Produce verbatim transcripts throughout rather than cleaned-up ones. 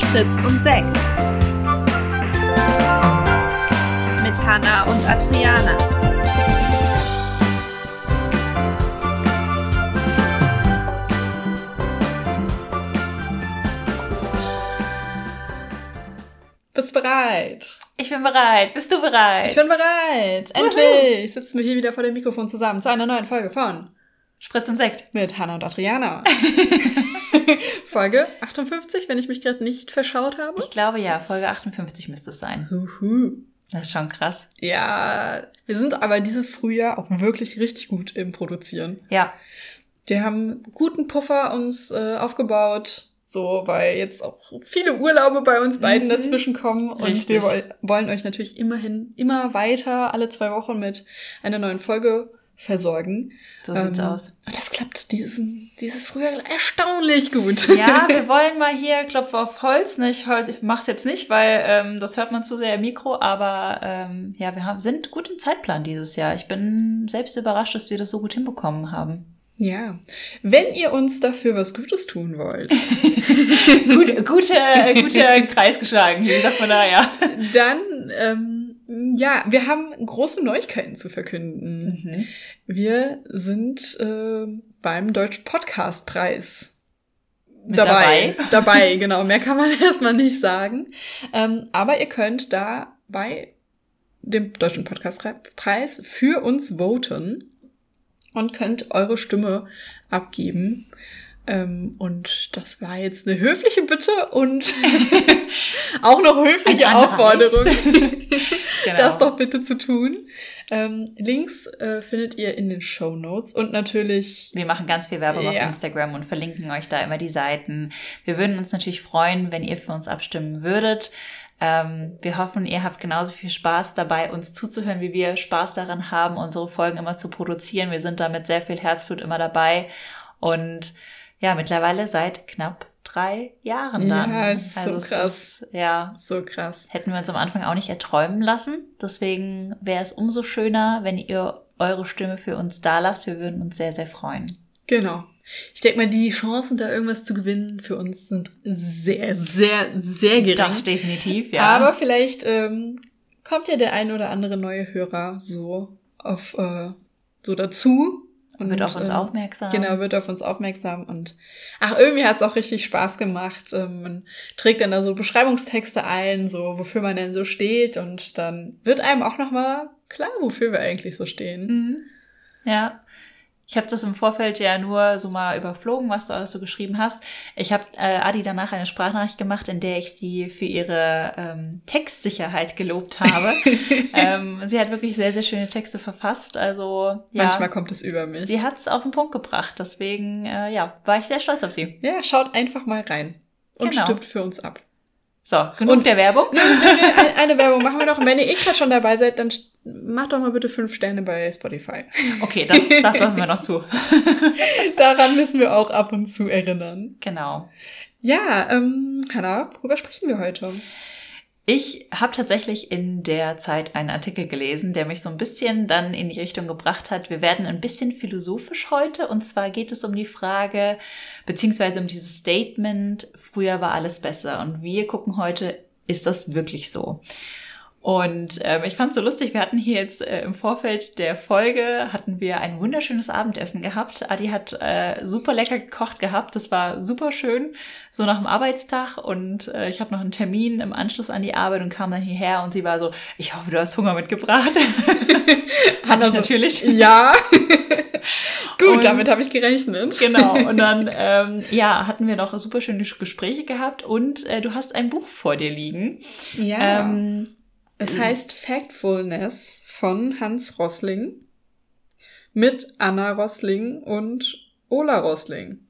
Fritz und Sekt mit Hannah und Adriana. Bist du bereit? Ich bin bereit. Bist du bereit? Ich bin bereit. Endlich sitzen wir hier wieder vor dem Mikrofon zusammen zu einer neuen Folge von Spritz und Sekt mit Hannah und Adriana. Folge achtundfünfzig, wenn ich mich gerade nicht verschaut habe. Ich glaube ja, Folge achtundfünfzig müsste es sein. Huhu. Das ist schon krass. Ja, wir sind aber dieses Frühjahr auch wirklich richtig gut im Produzieren. Ja. Wir haben guten Puffer uns äh, aufgebaut, so, weil jetzt auch viele Urlaube bei uns beiden mhm. dazwischen kommen. Und Richtig. wir woll- wollen euch natürlich immerhin immer weiter alle zwei Wochen mit einer neuen Folge versorgen. So sieht's ähm, aus. Und das klappt diesen, dieses Frühjahr erstaunlich gut. Ja, wir wollen mal hier Klopf auf Holz. Ne? Ich, ich mach's jetzt nicht, weil ähm, das hört man zu sehr im Mikro. Aber ähm, ja, wir haben, sind gut im Zeitplan dieses Jahr. Ich bin selbst überrascht, dass wir das so gut hinbekommen haben. Ja, wenn ihr uns dafür was Gutes tun wollt, Gut, gute, guter Kreis geschlagen, wie sagt man da, ja. dann, ähm, ja, wir haben große Neuigkeiten zu verkünden. Mhm. Wir sind äh, beim Deutschen Podcastpreis Mit dabei. dabei? Dabei, genau. Mehr kann man erstmal nicht sagen. Ähm, aber ihr könnt da bei dem Deutschen Podcastpreis für uns voten und könnt eure Stimme abgeben. Ähm, und das war jetzt eine höfliche Bitte und auch noch höfliche Ein Aufforderung, Genau. das doch bitte zu tun. Ähm, Links äh, findet ihr in den Shownotes und natürlich... Wir machen ganz viel Werbung Ja. auf Instagram und verlinken euch da immer die Seiten. Wir würden uns natürlich freuen, wenn ihr für uns abstimmen würdet. Ähm, wir hoffen, ihr habt genauso viel Spaß dabei, uns zuzuhören, wie wir Spaß daran haben, unsere Folgen immer zu produzieren. Wir sind da mit sehr viel Herzblut immer dabei und ja, mittlerweile seit knapp drei Jahren dann. Ja, ist so also es krass. Ist, ja, So krass. hätten wir uns am Anfang auch nicht erträumen lassen. Deswegen wäre es umso schöner, wenn ihr eure Stimme für uns da lasst. Wir würden uns sehr, sehr freuen. Genau. Ich denke mal, die Chancen, da irgendwas zu gewinnen, für uns sind sehr, sehr, sehr gering. Das definitiv, ja. Aber vielleicht ähm, kommt ja der ein oder andere neue Hörer so auf äh, so dazu. Und wird auf uns äh, aufmerksam. Genau, wird auf uns aufmerksam. Und ach, irgendwie hat's auch richtig Spaß gemacht. Ähm, man trägt dann da so Beschreibungstexte ein, so wofür man denn so steht. Und dann wird einem auch nochmal klar, wofür wir eigentlich so stehen. Mhm. Ja. Ich habe das im Vorfeld ja nur so mal überflogen, was du alles so geschrieben hast. Ich habe äh, Adi danach eine Sprachnachricht gemacht, in der ich sie für ihre ähm, Textsicherheit gelobt habe. ähm, sie hat wirklich sehr, sehr schöne Texte verfasst. Also ja, Manchmal kommt es über mich. sie hat es auf den Punkt gebracht. Deswegen äh, ja, war ich sehr stolz auf sie. Ja, schaut einfach mal rein und Genau. stimmt für uns ab. So, genug Und- der Werbung. Nö, nö, nö, eine, eine Werbung machen wir noch. Und wenn ihr eh gerade schon dabei seid, dann st- macht doch mal bitte fünf Sterne bei Spotify. Okay, das, das lassen wir noch zu. Daran müssen wir auch ab und zu erinnern. Genau. Ja, ähm, Hannah, worüber sprechen wir heute? Ich habe tatsächlich in der Zeit einen Artikel gelesen, der mich so ein bisschen dann in die Richtung gebracht hat. Wir werden ein bisschen philosophisch heute. Und zwar geht es um die Frage, beziehungsweise um dieses Statement, früher war alles besser. Und wir gucken heute, ist das wirklich so? Und ähm, ich fand es so lustig, wir hatten hier jetzt äh, im Vorfeld der Folge, hatten wir ein wunderschönes Abendessen gehabt. Adi hat äh, super lecker gekocht gehabt, das war super schön, so nach dem Arbeitstag. Und äh, ich hatte noch einen Termin im Anschluss an die Arbeit und kam dann hierher und sie war so, ich hoffe, du hast Hunger mitgebracht. Hatte ich so, natürlich. Ja. Gut, Und- damit habe ich gerechnet. Genau, und dann ähm, ja, hatten wir noch super schöne Gespräche gehabt und äh, du hast ein Buch vor dir liegen. Ja. Ähm, Es heißt Factfulness von Hans Rosling mit Anna Rosling und Ola Rosling.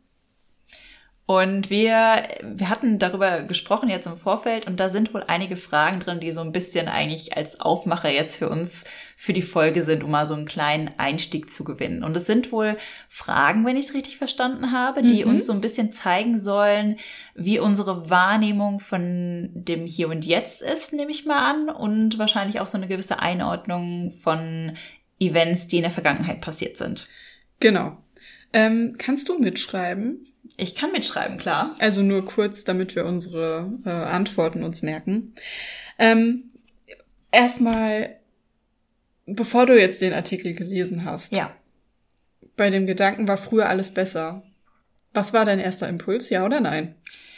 Und wir, wir hatten darüber gesprochen jetzt im Vorfeld und da sind wohl einige Fragen drin, die so ein bisschen eigentlich als Aufmacher jetzt für uns für die Folge sind, um mal so einen kleinen Einstieg zu gewinnen. Und es sind wohl Fragen, wenn ich es richtig verstanden habe, die Mhm. uns so ein bisschen zeigen sollen, wie unsere Wahrnehmung von dem Hier und Jetzt ist, nehme ich mal an, und wahrscheinlich auch so eine gewisse Einordnung von Events, die in der Vergangenheit passiert sind. Genau. Ähm, kannst du mitschreiben? Ich kann mitschreiben, klar. Also nur kurz, damit wir unsere äh, Antworten uns merken. Ähm, erstmal, bevor du jetzt den Artikel gelesen hast. Ja. Bei dem Gedanken, war früher alles besser. Was war dein erster Impuls, ja oder nein?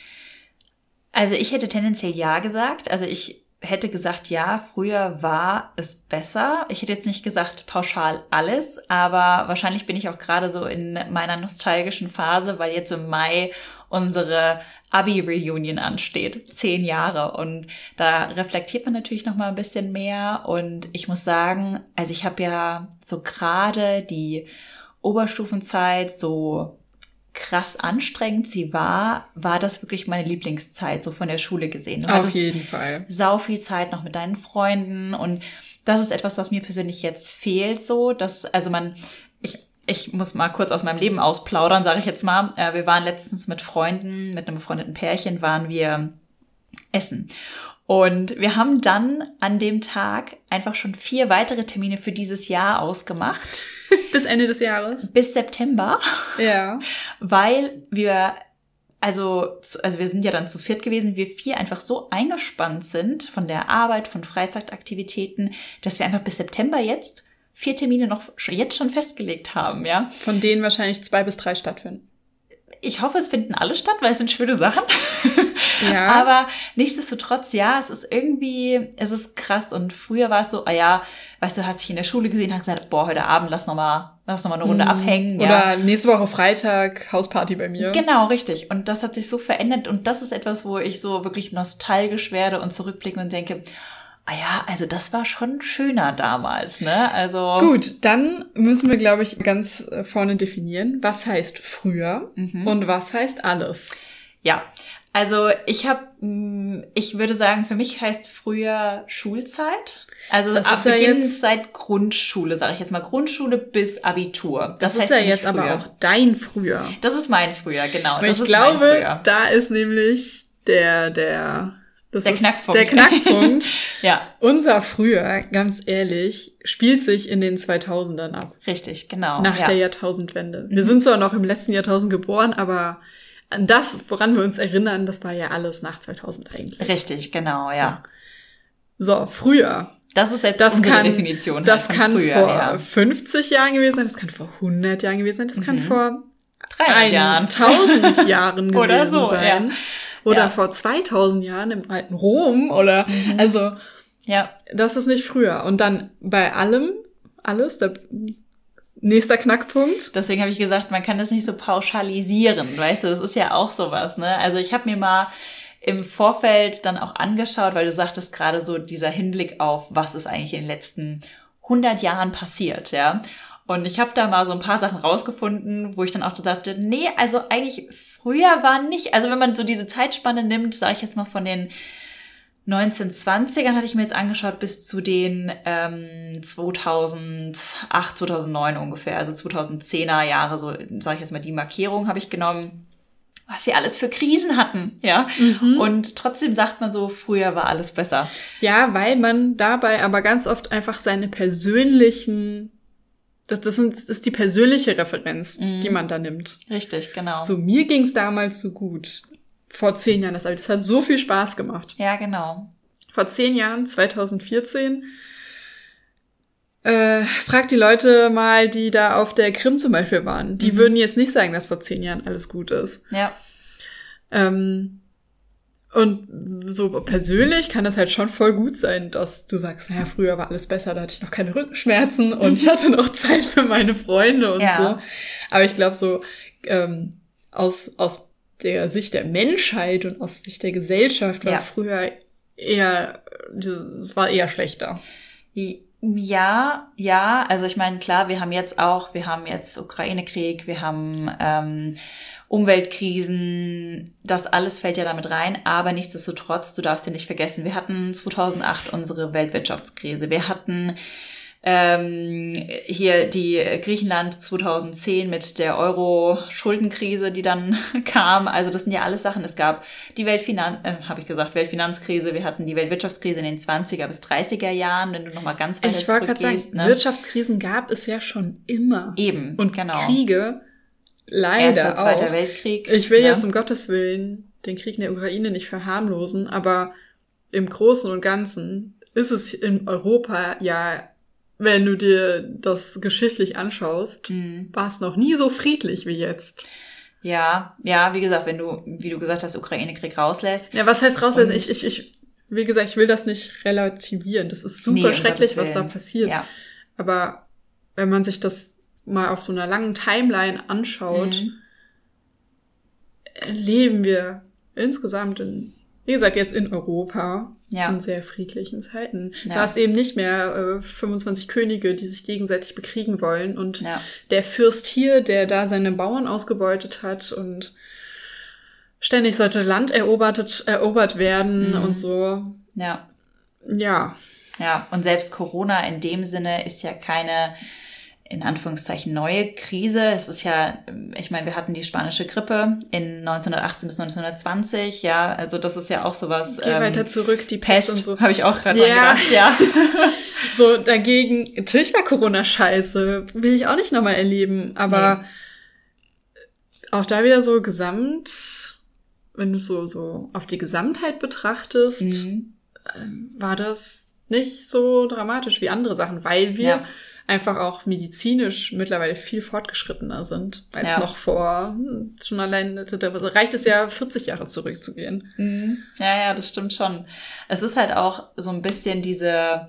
Also ich hätte tendenziell ja gesagt. Also ich hätte gesagt, ja, früher war es besser. Ich hätte jetzt nicht gesagt pauschal alles, aber wahrscheinlich bin ich auch gerade so in meiner nostalgischen Phase, weil jetzt im Mai unsere Abi-Reunion ansteht. Zehn Jahre. Und da reflektiert man natürlich noch mal ein bisschen mehr. Und ich muss sagen, also ich habe ja so gerade die Oberstufenzeit so krass anstrengend sie war, war das wirklich meine Lieblingszeit, so von der Schule gesehen. Du Auf hattest jeden Fall. sau viel Zeit noch mit deinen Freunden und das ist etwas, was mir persönlich jetzt fehlt, so, dass, also man, ich, ich muss mal kurz aus meinem Leben ausplaudern, sage ich jetzt mal. Äh, wir waren letztens mit Freunden, mit einem befreundeten Pärchen, waren wir essen. Und wir haben dann an dem Tag einfach schon vier weitere Termine für dieses Jahr ausgemacht. Bis Ende des Jahres? Bis September. Ja. Weil wir, also, also wir sind ja dann zu viert gewesen, wir vier einfach so eingespannt sind von der Arbeit, von Freizeitaktivitäten, dass wir einfach bis September jetzt vier Termine noch jetzt schon festgelegt haben, ja. Von denen wahrscheinlich zwei bis drei stattfinden. Ich hoffe, es finden alle statt, weil es sind schöne Sachen. Ja. Aber nichtsdestotrotz, ja, es ist irgendwie, es ist krass. Und früher war es so, ah ja, weißt du, hast dich in der Schule gesehen, hast gesagt, boah, heute Abend lass noch mal, lass noch mal eine Runde mhm. abhängen. Ja. Oder nächste Woche Freitag, Hausparty bei mir. Genau, richtig. Und das hat sich so verändert. Und das ist etwas, wo ich so wirklich nostalgisch werde und zurückblicke und denke, ah ja, also das war schon schöner damals, ne? Also gut, dann müssen wir, glaube ich, ganz vorne definieren, was heißt früher mhm. und was heißt alles. Ja, also ich habe, ich würde sagen, für mich heißt früher Schulzeit. Also das ab ja Beginn jetzt, seit Grundschule, sage ich jetzt mal, Grundschule bis Abitur. Das, das ist ja jetzt früher. Aber auch dein Früher. Das ist mein Früher, genau. Aber das ich ist glaube, mein Früher. Da ist nämlich der, der, das der ist Knackpunkt. Der Knackpunkt. Ja. Unser Früher, ganz ehrlich, spielt sich in den zweitausendern ab. Richtig, genau. Nach ja. der Jahrtausendwende. Wir sind zwar noch im letzten Jahrtausend geboren, aber an das, woran wir uns erinnern, das war ja alles nach zweitausend eigentlich. Richtig, genau, ja. So, so früher. Das ist jetzt das unsere kann, Definition. Das halt kann früher, vor ja. fünfzig Jahren gewesen sein, das kann vor hundert Jahren gewesen sein, das mhm. kann vor dreihundert Jahren. tausend Jahren gewesen oder so, sein. Ja. Oder ja. vor zweitausend Jahren im alten Rom oder, mhm. also, ja. das ist nicht früher. Und dann bei allem, alles, der nächster Knackpunkt. Deswegen habe ich gesagt, man kann das nicht so pauschalisieren, weißt du, das ist ja auch sowas, ne? Also ich habe mir mal im Vorfeld dann auch angeschaut, weil du sagtest gerade so dieser Hinblick auf, was ist eigentlich in den letzten hundert Jahren passiert, ja? Und ich habe da mal so ein paar Sachen rausgefunden, wo ich dann auch so dachte, nee, also eigentlich früher war nicht, also wenn man so diese Zeitspanne nimmt, sage ich jetzt mal von den neunzehnhundertzwanzigern hatte ich mir jetzt angeschaut bis zu den ähm, zweitausendacht, zweitausendneun ungefähr, also zweitausendzehner Jahre, so sage ich jetzt mal die Markierung habe ich genommen, was wir alles für Krisen hatten, ja. Mhm. Und trotzdem sagt man so, früher war alles besser. Ja, weil man dabei aber ganz oft einfach seine persönlichen, das, das, sind, das ist die persönliche Referenz, mhm. die man da nimmt. Richtig, genau. So, mir ging's damals so gut. Vor zehn Jahren, das hat so viel Spaß gemacht. Ja, genau. Vor zehn Jahren, zweitausendvierzehn, äh, frag die Leute mal, die da auf der Krim zum Beispiel waren. Die mhm. würden jetzt nicht sagen, dass vor zehn Jahren alles gut ist. Ja. Ähm, und so persönlich kann das halt schon voll gut sein, dass du sagst, naja, früher war alles besser, da hatte ich noch keine Rückenschmerzen und ich hatte noch Zeit für meine Freunde und ja. so. Aber ich glaube so, ähm, aus, aus der Sicht der Menschheit und aus Sicht der Gesellschaft war ja. früher eher, es war eher schlechter. Ja, ja, also ich meine, klar, wir haben jetzt auch, wir haben jetzt Ukraine-Krieg, wir haben ähm, Umweltkrisen, das alles fällt ja damit rein, aber nichtsdestotrotz, du darfst ja nicht vergessen, wir hatten zweitausendacht unsere Weltwirtschaftskrise, wir hatten Ähm, hier die Griechenland zweitausendzehn mit der Euro-Schuldenkrise, die dann kam. Also das sind ja alles Sachen. Es gab die Weltfinanz, äh, habe ich gesagt, Weltfinanzkrise. Wir hatten die Weltwirtschaftskrise in den zwanziger bis dreißiger Jahren, wenn du noch mal ganz weit zurückgehst. Ich wollte gerade sagen, ne? Wirtschaftskrisen gab es ja schon immer. Eben, und genau. Kriege leider Erster, Zweiter auch. Weltkrieg. Ich will ne? jetzt um Gottes Willen den Krieg in der Ukraine nicht verharmlosen, aber im Großen und Ganzen ist es in Europa ja, wenn du dir das geschichtlich anschaust, Mhm. war es noch nie so friedlich wie jetzt. Ja, ja, wie gesagt, wenn du, wie du gesagt hast, Ukraine-Krieg rauslässt. Ja, was heißt rauslassen? Und- Ich, ich, ich, wie gesagt, ich will das nicht relativieren. Das ist super Nee, um schrecklich, Gottes was da Willen. passiert. Ja. Aber wenn man sich das mal auf so einer langen Timeline anschaut, Mhm. leben wir insgesamt in, wie gesagt, jetzt in Europa Ja. in sehr friedlichen Zeiten. Ja. Du hast eben nicht mehr äh, fünfundzwanzig Könige, die sich gegenseitig bekriegen wollen und Ja. der Fürst hier, der da seine Bauern ausgebeutet hat und ständig sollte Land erobert, erobert werden Mhm. und so. Ja. Ja. Ja, und selbst Corona in dem Sinne ist ja keine, in Anführungszeichen, neue Krise. Es ist ja, ich meine, wir hatten die spanische Grippe in neunzehnhundertachtzehn bis neunzehnhundertzwanzig, ja, also das ist ja auch sowas. Geh ähm, weiter zurück, die Pest, Pest, und so. habe ich auch gerade Ja. dran gedacht, ja. So, dagegen, natürlich war Corona scheiße, will ich auch nicht nochmal erleben, aber auch da wieder so gesamt, wenn du so, so auf die Gesamtheit betrachtest, Mhm. war das nicht so dramatisch wie andere Sachen, weil wir Ja. einfach auch medizinisch mittlerweile viel fortgeschrittener sind, als Ja. noch vor, hm, schon allein, da reicht es ja vierzig Jahre zurückzugehen. Mhm. Ja, ja, das stimmt schon. Es ist halt auch so ein bisschen diese,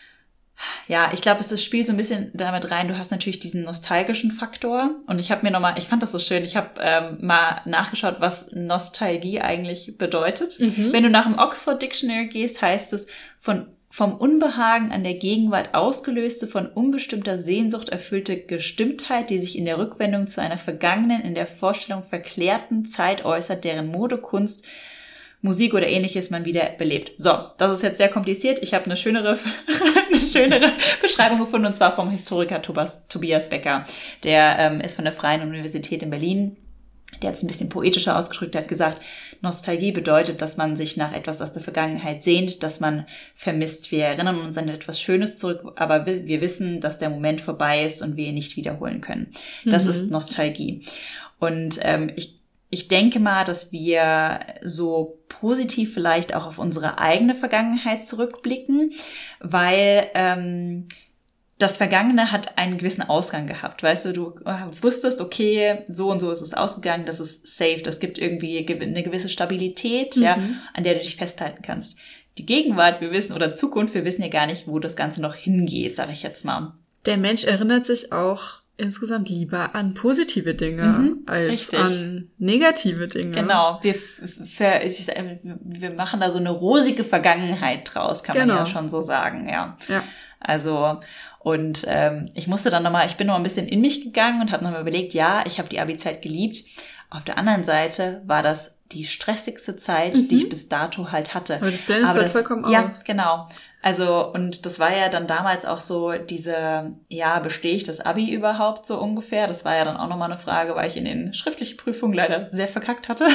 ja, ich glaube, es ist- spielt so ein bisschen damit rein, du hast natürlich diesen nostalgischen Faktor und ich habe mir nochmal, ich fand das so schön, ich habe ähm, mal nachgeschaut, was Nostalgie eigentlich bedeutet. Mhm. Wenn du nach dem Oxford Dictionary gehst, heißt es von vom Unbehagen an der Gegenwart ausgelöste, von unbestimmter Sehnsucht erfüllte Gestimmtheit, die sich in der Rückwendung zu einer vergangenen, in der Vorstellung verklärten Zeit äußert, deren Mode, Kunst, Musik oder ähnliches man wieder belebt. So, das ist jetzt sehr kompliziert. Ich habe eine schönere, eine schönere Beschreibung gefunden, und zwar vom Historiker Tobias, Tobias Becker. Der ähm, ist von der Freien Universität in Berlin. Der hat es ein bisschen poetischer ausgedrückt, der hat gesagt, Nostalgie bedeutet, dass man sich nach etwas aus der Vergangenheit sehnt, dass man vermisst. Wir erinnern uns an etwas Schönes zurück, aber wir wir wissen, dass der Moment vorbei ist und wir ihn nicht wiederholen können. Das Mhm. ist Nostalgie. Und ähm, ich Ich denke mal, dass wir so positiv vielleicht auch auf unsere eigene Vergangenheit zurückblicken, weil ähm, das Vergangene hat einen gewissen Ausgang gehabt. Weißt du, du wusstest, okay, so und so ist es ausgegangen, das ist safe, das gibt irgendwie eine gewisse Stabilität, Mhm. ja, an der du dich festhalten kannst. Die Gegenwart, wir wissen, oder Zukunft, wir wissen ja gar nicht, wo das Ganze noch hingeht, sage ich jetzt mal. Der Mensch erinnert sich auch insgesamt lieber an positive Dinge Mhm, als richtig. an negative Dinge. Genau, wir, f- ver, ich, wir machen da so eine rosige Vergangenheit draus, kann man Genau. ja schon so sagen, ja. Ja. Also, und ähm, ich musste dann nochmal, ich bin noch ein bisschen in mich gegangen und habe nochmal überlegt, ja, ich habe die Abi-Zeit geliebt. Auf der anderen Seite war das die stressigste Zeit, Mhm. die ich bis dato halt hatte. Aber das blendest du halt das, vollkommen ja, aus. genau. Also, und das war ja dann damals auch so diese, ja, bestehe ich das Abi überhaupt so ungefähr? Das war ja dann auch nochmal eine Frage, weil ich in den schriftlichen Prüfungen leider sehr verkackt hatte.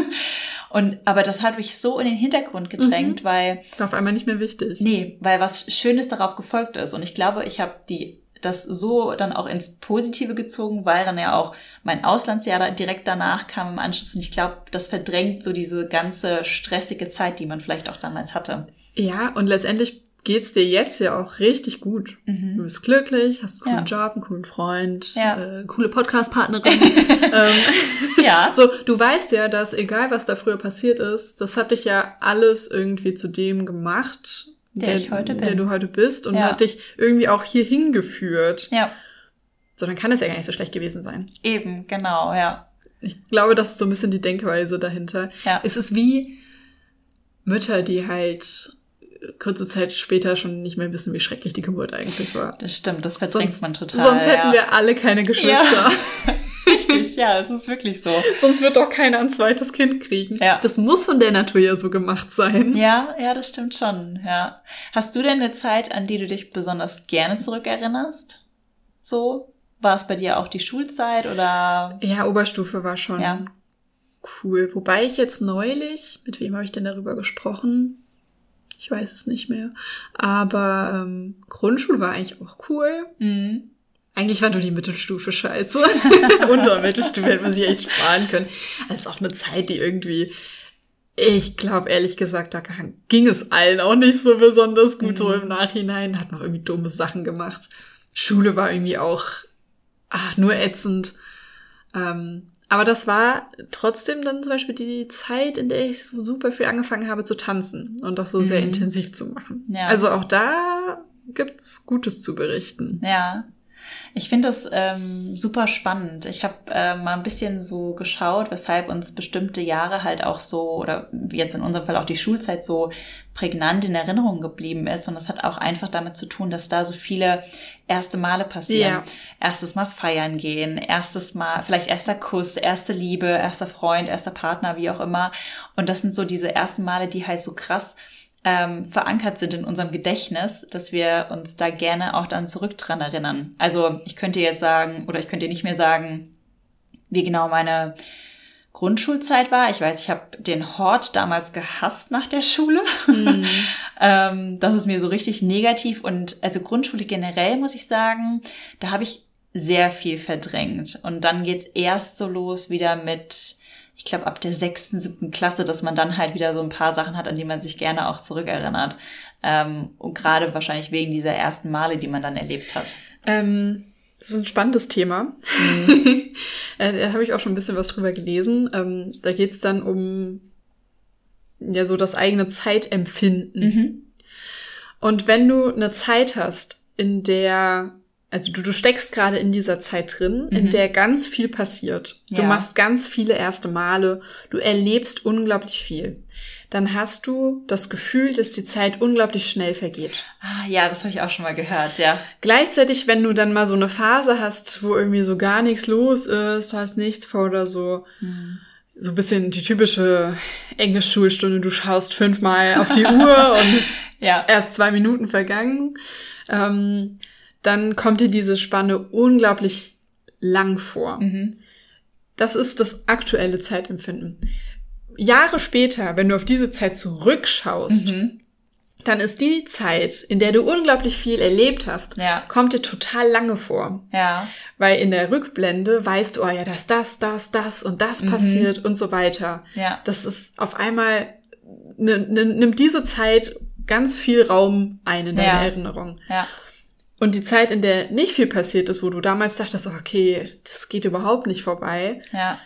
Und, aber das hat mich so in den Hintergrund gedrängt, Mhm. weil, War auf einmal nicht mehr wichtig. nee, weil was Schönes darauf gefolgt ist. Und ich glaube, ich habe die das so dann auch ins Positive gezogen, weil dann ja auch mein Auslandsjahr da direkt danach kam im Anschluss. Und ich glaube, das verdrängt so diese ganze stressige Zeit, die man vielleicht auch damals hatte. Ja, und letztendlich geht's dir jetzt ja auch richtig gut. Du bist glücklich, hast einen coolen Job, einen coolen Freund, Ja. äh, coole Podcast-Partnerin. ähm, Ja. So, du weißt ja, dass egal was da früher passiert ist, das hat dich ja alles irgendwie zu dem gemacht, Der ich heute bin. der du heute bist, und Ja. hat dich irgendwie auch hier hingeführt. Ja, So, dann kann es ja gar nicht so schlecht gewesen sein. eben, genau, ja. Ich glaube, das ist so ein bisschen die Denkweise dahinter. Ja. Es ist wie Mütter, die halt kurze Zeit später schon nicht mehr wissen, wie schrecklich die Geburt eigentlich war. Das stimmt, das verdrängt Sonst, man total. sonst hätten ja. wir alle keine Geschwister. Ja. Richtig, ja, es ist wirklich so. Sonst wird doch keiner ein zweites Kind kriegen. Ja. Das muss von der Natur ja so gemacht sein. Ja, ja, das stimmt schon, ja. Hast du denn eine Zeit, an die du dich besonders gerne zurückerinnerst? So? War es bei dir auch die Schulzeit oder? Ja, Oberstufe war schon Ja. cool. Wobei ich jetzt neulich, mit wem habe ich denn darüber gesprochen? Ich weiß es nicht mehr. Aber ähm, Grundschule war eigentlich auch cool. Mhm. Eigentlich war nur die Mittelstufe scheiße. Unter Mittelstufe hätte man sich echt sparen können. Das ist auch eine Zeit, die irgendwie, ich glaube ehrlich gesagt, da ging es allen auch nicht so besonders gut, mhm. so im Nachhinein. Hat noch irgendwie dumme Sachen gemacht. Schule war irgendwie auch ach, nur ätzend. Ähm, aber das war trotzdem dann zum Beispiel die Zeit, in der ich so super viel angefangen habe zu tanzen und das so mhm. sehr intensiv zu machen. Ja. Also auch da gibt's Gutes zu berichten. Ja. Ich finde das ähm, super spannend. Ich habe äh, mal ein bisschen so geschaut, weshalb uns bestimmte Jahre halt auch so, oder jetzt in unserem Fall auch die Schulzeit so prägnant in Erinnerung geblieben ist. Und das hat auch einfach damit zu tun, dass da so viele erste Male passieren. Ja. Erstes Mal feiern gehen, erstes Mal, vielleicht erster Kuss, erste Liebe, erster Freund, erster Partner, wie auch immer. Und das sind so diese ersten Male, die halt so krass Ähm, verankert sind in unserem Gedächtnis, dass wir uns da gerne auch dann zurück dran erinnern. Also ich könnte jetzt sagen, oder ich könnte nicht mehr sagen, wie genau meine Grundschulzeit war. Ich weiß, ich habe den Hort damals gehasst nach der Schule. Mhm. ähm, das ist mir so richtig negativ. Und also Grundschule generell, muss ich sagen, da habe ich sehr viel verdrängt. Und dann geht's erst so los wieder mit, ich glaube, ab der sechsten, siebten Klasse, dass man dann halt wieder so ein paar Sachen hat, an die man sich gerne auch zurückerinnert. Ähm, und gerade wahrscheinlich wegen dieser ersten Male, die man dann erlebt hat. Ähm, das ist ein spannendes Thema. Mhm. Da habe ich auch schon ein bisschen was drüber gelesen. Ähm, da geht es dann um ja so das eigene Zeitempfinden. Mhm. Und wenn du eine Zeit hast, in der Also du, du steckst gerade in dieser Zeit drin, mhm. in der ganz viel passiert. Du ja. machst ganz viele erste Male. Du erlebst unglaublich viel. Dann hast du das Gefühl, dass die Zeit unglaublich schnell vergeht. Ah, ja, das habe ich auch schon mal gehört, ja. Gleichzeitig, wenn du dann mal so eine Phase hast, wo irgendwie so gar nichts los ist, du hast nichts vor oder so, mhm. so ein bisschen die typische Englisch-Schulstunde, du schaust fünfmal auf die Uhr und es ist ja. erst zwei Minuten vergangen. Ähm, dann kommt dir diese Spanne unglaublich lang vor. Mhm. Das ist das aktuelle Zeitempfinden. Jahre später, wenn du auf diese Zeit zurückschaust, mhm. dann ist die Zeit, in der du unglaublich viel erlebt hast, ja. kommt dir total lange vor. Ja. Weil in der Rückblende weißt du, oh ja, dass das, das, das und das mhm. passiert und so weiter. Ja. Das ist auf einmal, n- n- nimmt diese Zeit ganz viel Raum ein in deiner ja. Erinnerung. Ja. Und die Zeit, in der nicht viel passiert ist, wo du damals dachtest, okay, das geht überhaupt nicht vorbei, ja.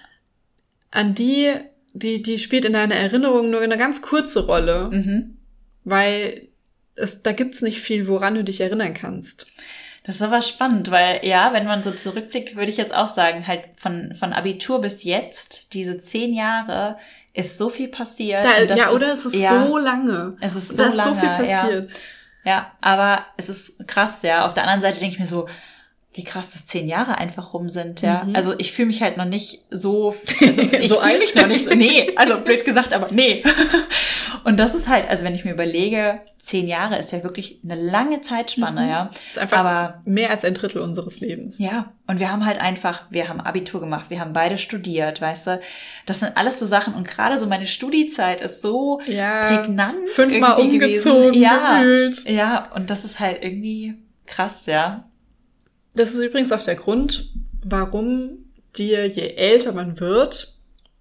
an die, die, die spielt in deiner Erinnerung nur eine ganz kurze Rolle, mhm. weil es, da gibt's nicht viel, woran du dich erinnern kannst. Das ist aber spannend, weil ja, wenn man so zurückblickt, würde ich jetzt auch sagen, halt von, von Abitur bis jetzt, diese zehn Jahre, ist so viel passiert. Da, und das ja, oder ist, es ist ja, so lange. Es ist so da lange. ist so viel passiert. Ja. Ja, aber es ist krass, ja. Auf der anderen Seite denke ich mir so, wie krass, dass zehn Jahre einfach rum sind, ja. Mhm. Also ich fühle mich halt noch nicht so, also ich so fühle mich noch nicht so, nee, also blöd gesagt, aber nee. Und das ist halt, also wenn ich mir überlege, zehn Jahre ist ja wirklich eine lange Zeitspanne, mhm. ja. Das ist einfach aber mehr als ein Drittel unseres Lebens. Ja, und wir haben halt einfach, wir haben Abitur gemacht, wir haben beide studiert, weißt du. Das sind alles so Sachen und gerade so meine Studiezeit ist so ja, prägnant fünfmal umgezogen gewesen. Ja, gefühlt. Ja, und das ist halt irgendwie krass, ja. Das ist übrigens auch der Grund, warum dir, je älter man wird,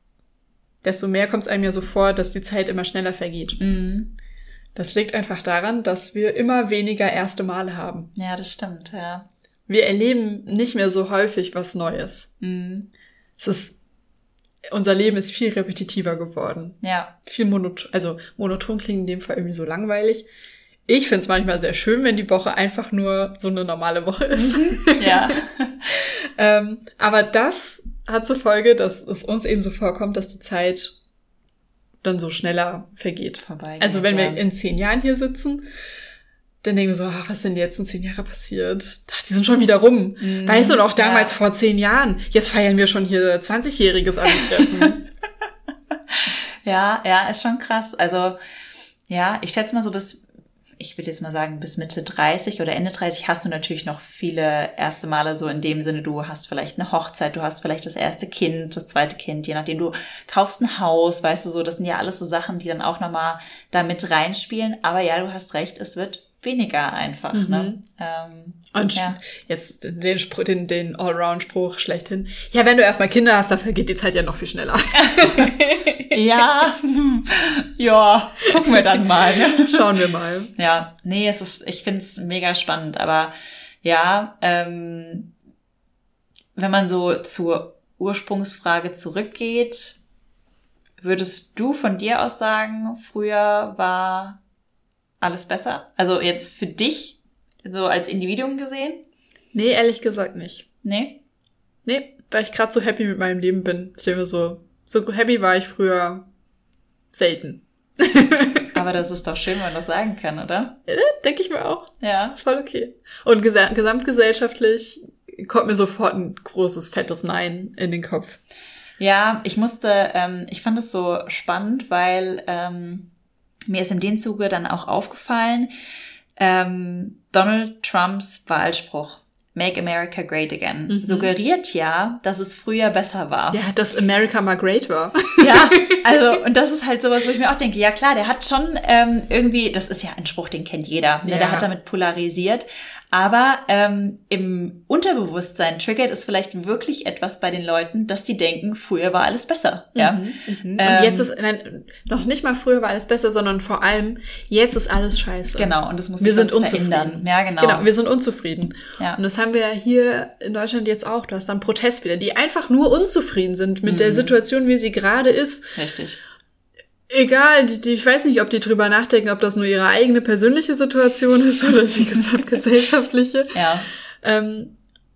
desto mehr kommt es einem ja so vor, dass die Zeit immer schneller vergeht. Mhm. Das liegt einfach daran, dass wir immer weniger erste Male haben. Ja, das stimmt, ja. Wir erleben nicht mehr so häufig was Neues. Mhm. Es ist, unser Leben ist viel repetitiver geworden. Ja. Viel monoton, also monoton klingt in dem Fall irgendwie so langweilig. Ich finde es manchmal sehr schön, wenn die Woche einfach nur so eine normale Woche ist. Ja. ähm, aber das hat zur Folge, dass es uns eben so vorkommt, dass die Zeit dann so schneller vergeht. Vorbei. Also wenn ja. wir in zehn Jahren hier sitzen, dann denken wir so, ach, was ist denn jetzt in zehn Jahren passiert? Ach, die sind schon wieder rum. Mm, weißt du, und auch damals ja. vor zehn Jahren. Jetzt feiern wir schon hier zwanzigjähriges Abi-Treffen. Ja, ja, ist schon krass. Also, ja, ich schätze mal so bis, ich würde jetzt mal sagen, bis Mitte dreißig oder Ende dreißig hast du natürlich noch viele erste Male so in dem Sinne, du hast vielleicht eine Hochzeit, du hast vielleicht das erste Kind, das zweite Kind, je nachdem, du kaufst ein Haus, weißt du so, das sind ja alles so Sachen, die dann auch nochmal da mit reinspielen. Aber ja, du hast recht, es wird weniger einfach. Mhm. Ne? Ähm, Und ja. jetzt den, Spruch, den, den Allround-Spruch schlechthin. Ja, wenn du erstmal Kinder hast, dann vergeht die Zeit ja noch viel schneller. Ja, ja, gucken wir dann mal. Ne? Schauen wir mal. Ja, nee, es ist, ich finde es mega spannend, aber ja, ähm, wenn man so zur Ursprungsfrage zurückgeht, würdest du von dir aus sagen, früher war alles besser? Also jetzt für dich, so als Individuum gesehen? Nee, ehrlich gesagt nicht. Nee? Nee, weil ich gerade so happy mit meinem Leben bin. Ich denke mir so, so happy war ich früher selten. Aber das ist doch schön, wenn man das sagen kann, oder? Ja, denke ich mir auch. Ja. Ist voll okay. Und gesa- gesamtgesellschaftlich kommt mir sofort ein großes, fettes Nein in den Kopf. Ja, ich musste, ähm, ich fand es so spannend, weil ähm, mir ist in dem Zuge dann auch aufgefallen, ähm, Donald Trumps Wahlspruch, Make America Great Again, Mhm. suggeriert ja, dass es früher besser war. Ja, dass America mal great war. Ja, also, und das ist halt sowas, wo ich mir auch denke, ja klar, der hat schon ähm, irgendwie, das ist ja ein Spruch, den kennt jeder, ne? Ja. Der hat damit polarisiert, aber ähm, im Unterbewusstsein triggert es vielleicht wirklich etwas bei den Leuten, dass die denken, früher war alles besser. Ja. Mhm, mhm. Und Ähm, jetzt ist, nein, noch nicht mal früher war alles besser, sondern vor allem, jetzt ist alles scheiße. Genau, und das muss Wir sich sind sonst unzufrieden. verändern. Ja, genau. Genau, wir sind unzufrieden. Ja. Und das haben wir ja hier in Deutschland jetzt auch. Du hast dann Protest wieder, die einfach nur unzufrieden sind mit der Situation, wie sie gerade ist. Richtig. Egal, die, die, ich weiß nicht, ob die drüber nachdenken, ob das nur ihre eigene persönliche Situation ist oder die gesamtgesellschaftliche. Ja. Ähm,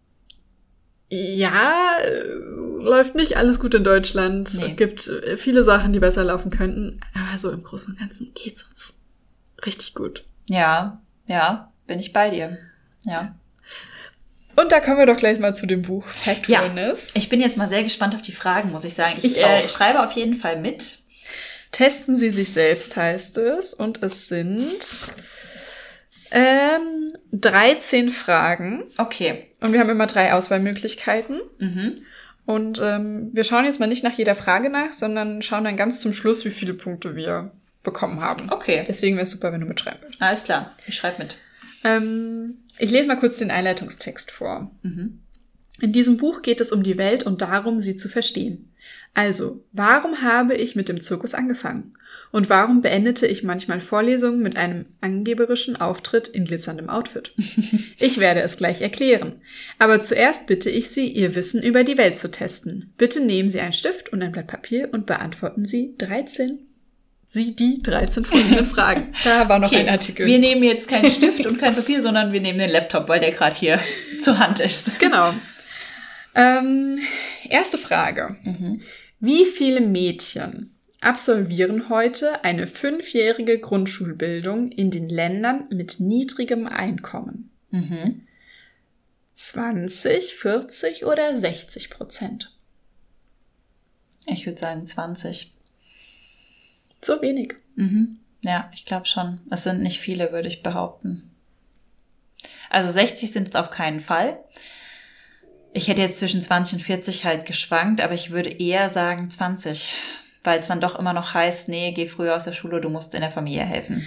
ja, äh, läuft nicht alles gut in Deutschland. Nee. Es gibt äh, viele Sachen, die besser laufen könnten. Aber so im Großen und Ganzen geht's uns richtig gut. Ja, ja, bin ich bei dir. Ja. Und da kommen wir doch gleich mal zu dem Buch Factfulness. Ich bin jetzt mal sehr gespannt auf die Fragen, muss ich sagen. Ich, Ich äh, auch. ich schreibe auf jeden Fall mit. Testen Sie sich selbst, heißt es. Und es sind ähm, dreizehn Fragen. Okay. Und wir haben immer drei Auswahlmöglichkeiten. Mhm. Und ähm, wir schauen jetzt mal nicht nach jeder Frage nach, sondern schauen dann ganz zum Schluss, wie viele Punkte wir bekommen haben. Okay. Deswegen wäre es super, wenn du mitschreiben würdest. Alles klar. Ich schreibe mit. Ähm, ich lese mal kurz den Einleitungstext vor. Mhm. In diesem Buch geht es um die Welt und darum, sie zu verstehen. Also, warum habe ich mit dem Zirkus angefangen? Und warum beendete ich manchmal Vorlesungen mit einem angeberischen Auftritt in glitzerndem Outfit? Ich werde es gleich erklären. Aber zuerst bitte ich Sie, Ihr Wissen über die Welt zu testen. Bitte nehmen Sie einen Stift und ein Blatt Papier und beantworten Sie dreizehn, Sie die dreizehn folgenden Fragen. Da war noch Okay. ein Artikel. Wir nehmen jetzt keinen Stift und kein Papier, sondern wir nehmen den Laptop, weil der gerade hier zur Hand ist. Genau. Ähm, erste Frage. Mhm. Wie viele Mädchen absolvieren heute eine fünfjährige Grundschulbildung in den Ländern mit niedrigem Einkommen? Mhm. zwanzig, vierzig oder sechzig Prozent? Ich würde sagen zwanzig. So wenig. Mhm. Ja, ich glaube schon. Es sind nicht viele, würde ich behaupten. Also sechzig sind es auf keinen Fall. Ich hätte jetzt zwischen zwanzig und vierzig halt geschwankt, aber ich würde eher sagen zwanzig. Weil es dann doch immer noch heißt, nee, geh früher aus der Schule, du musst in der Familie helfen.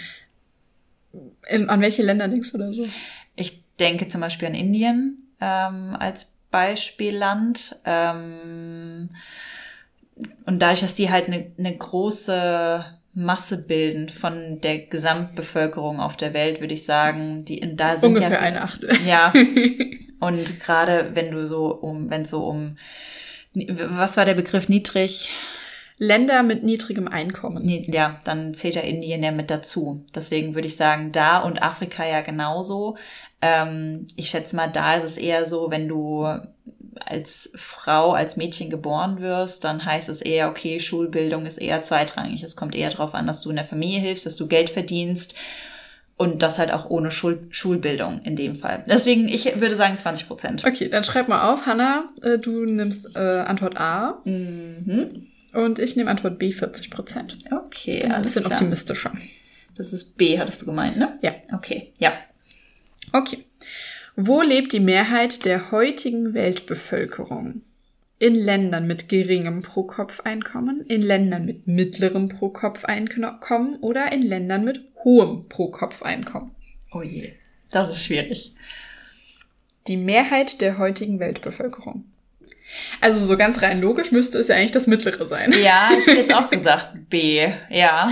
In, an welche Länder denkst du da so? Ich denke zum Beispiel an Indien ähm, als Beispielland. Ähm, und dadurch, dass die halt eine, eine große Masse bilden von der Gesamtbevölkerung auf der Welt, würde ich sagen, die da sind Ungefähr ja eine Achtel. ja. Und gerade wenn du so um, wenn es so um, was war der Begriff niedrig? Länder mit niedrigem Einkommen. Nee, ja, dann zählt ja Indien ja mit dazu. Deswegen würde ich sagen, da und Afrika ja genauso. Ähm, ich schätze mal, da ist es eher so, wenn du als Frau, als Mädchen geboren wirst, dann heißt es eher, okay, Schulbildung ist eher zweitrangig. Es kommt eher darauf an, dass du in der Familie hilfst, dass du Geld verdienst und das halt auch ohne Schul- Schulbildung in dem Fall. Deswegen, ich würde sagen zwanzig Prozent. Okay, dann schreib mal auf. Hannah, äh, du nimmst äh, Antwort A Mhm. und ich nehme Antwort B, vierzig Prozent. Okay, Ein alles bisschen klar. optimistischer. Das ist B, hattest du gemeint, ne? Ja. Okay, ja. Okay. Wo lebt die Mehrheit der heutigen Weltbevölkerung? In Ländern mit geringem Pro-Kopf-Einkommen, in Ländern mit mittlerem Pro-Kopf-Einkommen oder in Ländern mit hohem Pro-Kopf-Einkommen? Oh je, das ist schwierig. Die Mehrheit der heutigen Weltbevölkerung. Also so ganz rein logisch müsste es ja eigentlich das Mittlere sein. Ja, ich hätte jetzt auch gesagt B, ja.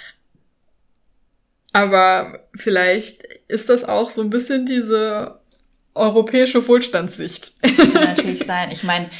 Aber vielleicht ist das auch so ein bisschen diese europäische Wohlstandssicht. Das kann natürlich sein. Ich meine,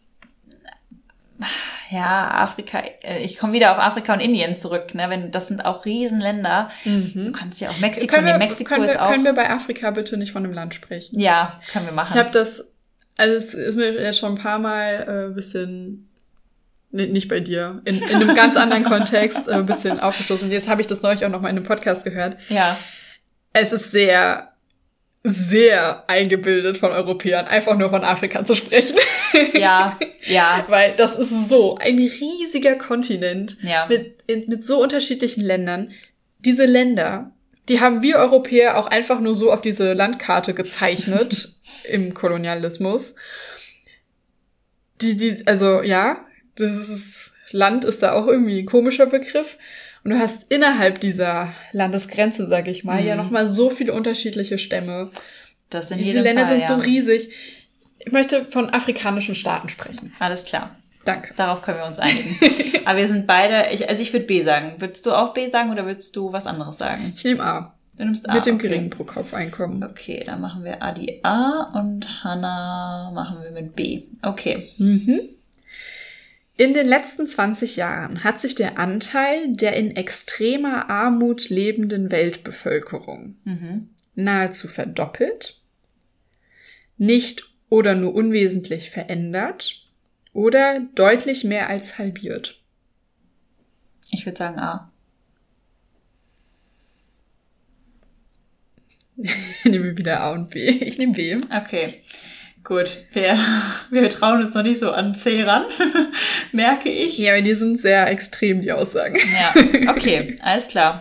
ja, Afrika, ich komme wieder auf Afrika und Indien zurück, ne? Wenn, das sind auch Riesenländer. Mhm. Du kannst ja auch Mexiko können wir, nehmen. Mexiko können wir, ist auch... Können wir bei Afrika bitte nicht von einem Land sprechen? Ja, können wir machen. Ich habe das, also es ist mir jetzt schon ein paar Mal äh, ein bisschen, nee, nicht bei dir, in, in einem ganz anderen Kontext äh, ein bisschen aufgestoßen. Jetzt habe ich das neulich auch noch mal in einem Podcast gehört. Ja. Es ist sehr, sehr eingebildet von Europäern, einfach nur von Afrika zu sprechen. Ja, ja. Weil das ist so ein riesiger Kontinent ja. mit, in, mit so unterschiedlichen Ländern. Diese Länder, die haben wir Europäer auch einfach nur so auf diese Landkarte gezeichnet im Kolonialismus. Die, die, also ja, das ist, Land ist da auch irgendwie ein komischer Begriff. Und du hast innerhalb dieser Landesgrenzen, sag ich mal, mhm. ja nochmal so viele unterschiedliche Stämme. Das in Diese Länder Fall, sind ja. so riesig. Ich möchte von afrikanischen Staaten sprechen. Alles klar. Danke. Darauf können wir uns einigen. Aber wir sind beide, ich, also ich würde B sagen. Würdest du auch B sagen oder würdest du was anderes sagen? Ich nehme A. Du nimmst A. Mit dem okay. geringen Pro-Kopf-Einkommen. Okay, dann machen wir Adi A und Hannah machen wir mit B. Okay. Mhm. In den letzten zwanzig Jahren hat sich der Anteil der in extremer Armut lebenden Weltbevölkerung mhm. nahezu verdoppelt, nicht oder nur unwesentlich verändert oder deutlich mehr als halbiert. Ich würde sagen A. Ich nehme wieder A und B. Ich nehme B. Okay. Gut, wir, wir trauen uns noch nicht so an C ran, merke ich. Ja, aber die sind sehr extrem, die Aussagen. Ja, okay, alles klar.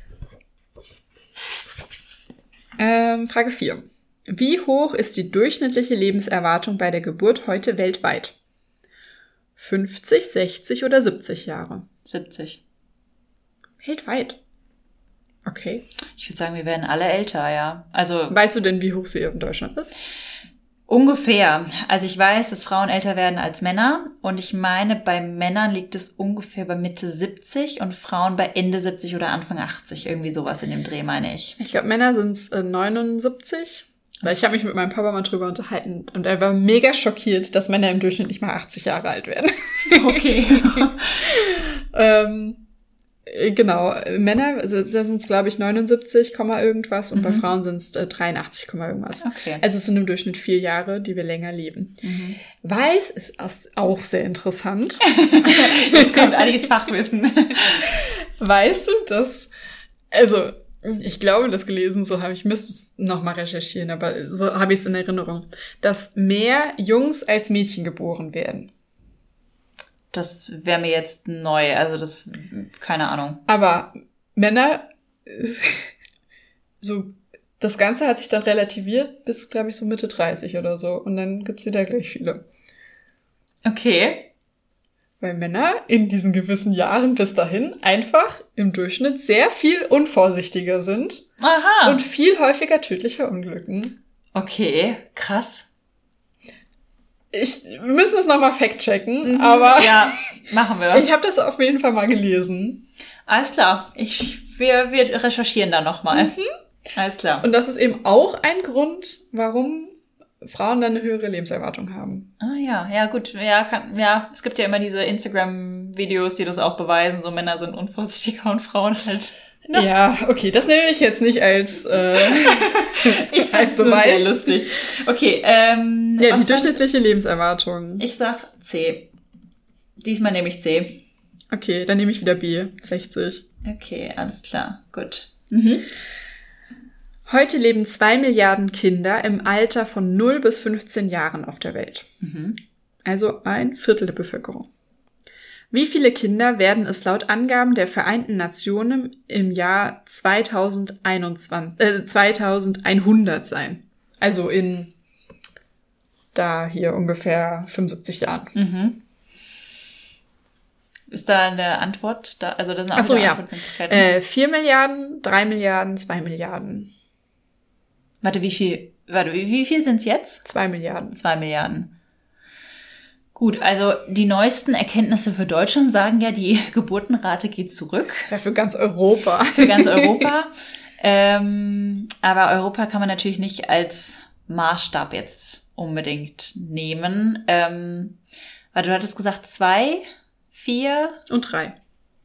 Ähm, Frage vier. Wie hoch ist die durchschnittliche Lebenserwartung bei der Geburt heute weltweit? fünfzig, sechzig oder siebzig Jahre? siebzig. Weltweit? Okay. Ich würde sagen, wir werden alle älter, ja. Also. Weißt du denn, wie hoch sie in Deutschland ist? Ungefähr. Also ich weiß, dass Frauen älter werden als Männer und ich meine, bei Männern liegt es ungefähr bei Mitte siebzig und Frauen bei Ende siebzig oder Anfang achtzig. Irgendwie sowas in dem Dreh, meine ich. Ich glaube, Männer sind es äh, neunundsiebzig. Weil ich habe mich mit meinem Papa mal drüber unterhalten und er war mega schockiert, dass Männer im Durchschnitt nicht mal achtzig Jahre alt werden. Okay. ähm, genau, Männer, also da sind es glaube ich neunundsiebzig, irgendwas und mhm. bei Frauen sind es äh, dreiundachtzig, irgendwas. Okay. Also es sind im Durchschnitt vier Jahre, die wir länger leben. Mhm. Weiß ist auch sehr interessant. Jetzt kommt einiges Fachwissen. Weißt du, dass, also ich glaube, das gelesen, so habe ich, müsste es nochmal recherchieren, aber so habe ich es in Erinnerung, dass mehr Jungs als Mädchen geboren werden. Das wäre mir jetzt neu, also das, keine Ahnung. Aber Männer, so, das Ganze hat sich dann relativiert bis, glaube ich, so Mitte dreißig oder so. Und dann gibt's wieder gleich viele. Okay. Weil Männer in diesen gewissen Jahren bis dahin einfach im Durchschnitt sehr viel unvorsichtiger sind. Aha. Und viel häufiger tödlich verunglücken. Okay, krass. Ich, wir müssen es nochmal fact-checken, mhm, aber ja, machen wir. Ich habe das auf jeden Fall mal gelesen. Alles klar. Ich, wir, wir recherchieren da nochmal. Mhm. Alles klar. Und das ist eben auch ein Grund, warum Frauen dann eine höhere Lebenserwartung haben. Ah ja, ja gut, ja, kann, ja, es gibt ja immer diese Instagram-Videos, die das auch beweisen, so Männer sind unvorsichtiger und Frauen halt. Ne? Ja, okay, das nehme ich jetzt nicht als äh, ich als Beweis. Sehr lustig. Okay, ähm, ja, die durchschnittliche Lebenserwartung. Ich sag C. Diesmal nehme ich C. Okay, dann nehme ich wieder B, sechzig. Okay, alles klar, gut. Mhm. Heute leben zwei Milliarden Kinder im Alter von null bis fünfzehn Jahren auf der Welt. Mhm. Also ein Viertel der Bevölkerung. Wie viele Kinder werden es laut Angaben der Vereinten Nationen im Jahr zweitausendeinundzwanzig, äh, zweitausendeinhundert sein? Also in da hier ungefähr fünfundsiebzig Jahren. Mhm. Ist da eine Antwort? Da, also das sind auch Ach so, ja. Antwortmöglichkeiten. Äh, vier Milliarden, drei Milliarden, zwei Milliarden. Warte, wie viel, warte, wie wie viel sind's jetzt? Zwei Milliarden. Zwei Milliarden. Gut, also die neuesten Erkenntnisse für Deutschland sagen ja, die Geburtenrate geht zurück. Ja, für ganz Europa. Für ganz Europa. ähm, aber Europa kann man natürlich nicht als Maßstab jetzt unbedingt nehmen. Ähm, weil du hattest gesagt zwei, vier und drei.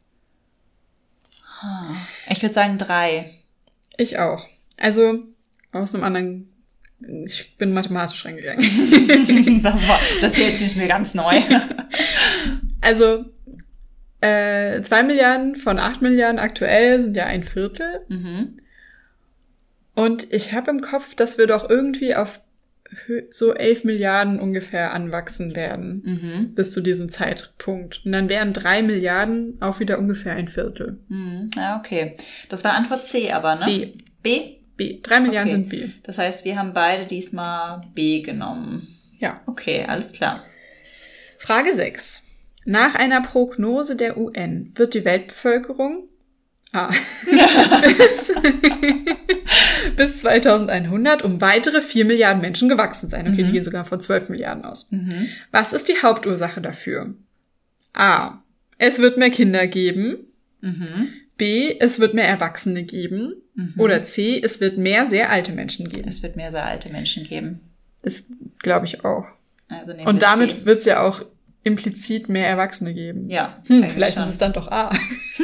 Ich würde sagen drei. Ich auch. Also aus einem anderen, ich bin mathematisch reingegangen. das war, das hier ist mir ganz neu. Also äh, zwei Milliarden von acht Milliarden aktuell sind ja ein Viertel. Mhm. Und ich habe im Kopf, dass wir doch irgendwie auf so elf Milliarden ungefähr anwachsen werden. Mhm. Bis zu diesem Zeitpunkt. Und dann wären drei Milliarden auch wieder ungefähr ein Viertel. Mhm. Ja, okay. Das war Antwort C aber, ne? B. B? B. Drei Milliarden Okay. sind B. Das heißt, wir haben beide diesmal B genommen. Ja. Okay, alles klar. Frage sechs. Nach einer Prognose der U N wird die Weltbevölkerung ah, bis, bis zweitausendeinhundert um weitere vier Milliarden Menschen gewachsen sein. Okay, Mhm. die gehen sogar von zwölf Milliarden aus. Mhm. Was ist die Hauptursache dafür? A. Es wird mehr Kinder geben. Mhm. B. Es wird mehr Erwachsene geben. Mhm. Oder C. Es wird mehr sehr alte Menschen geben. Es wird mehr sehr alte Menschen geben. Das glaube ich auch. Also nehmen Und wir damit C. wird es ja auch implizit mehr Erwachsene geben. Ja, Hm, eigentlich vielleicht schon. ist es dann doch A.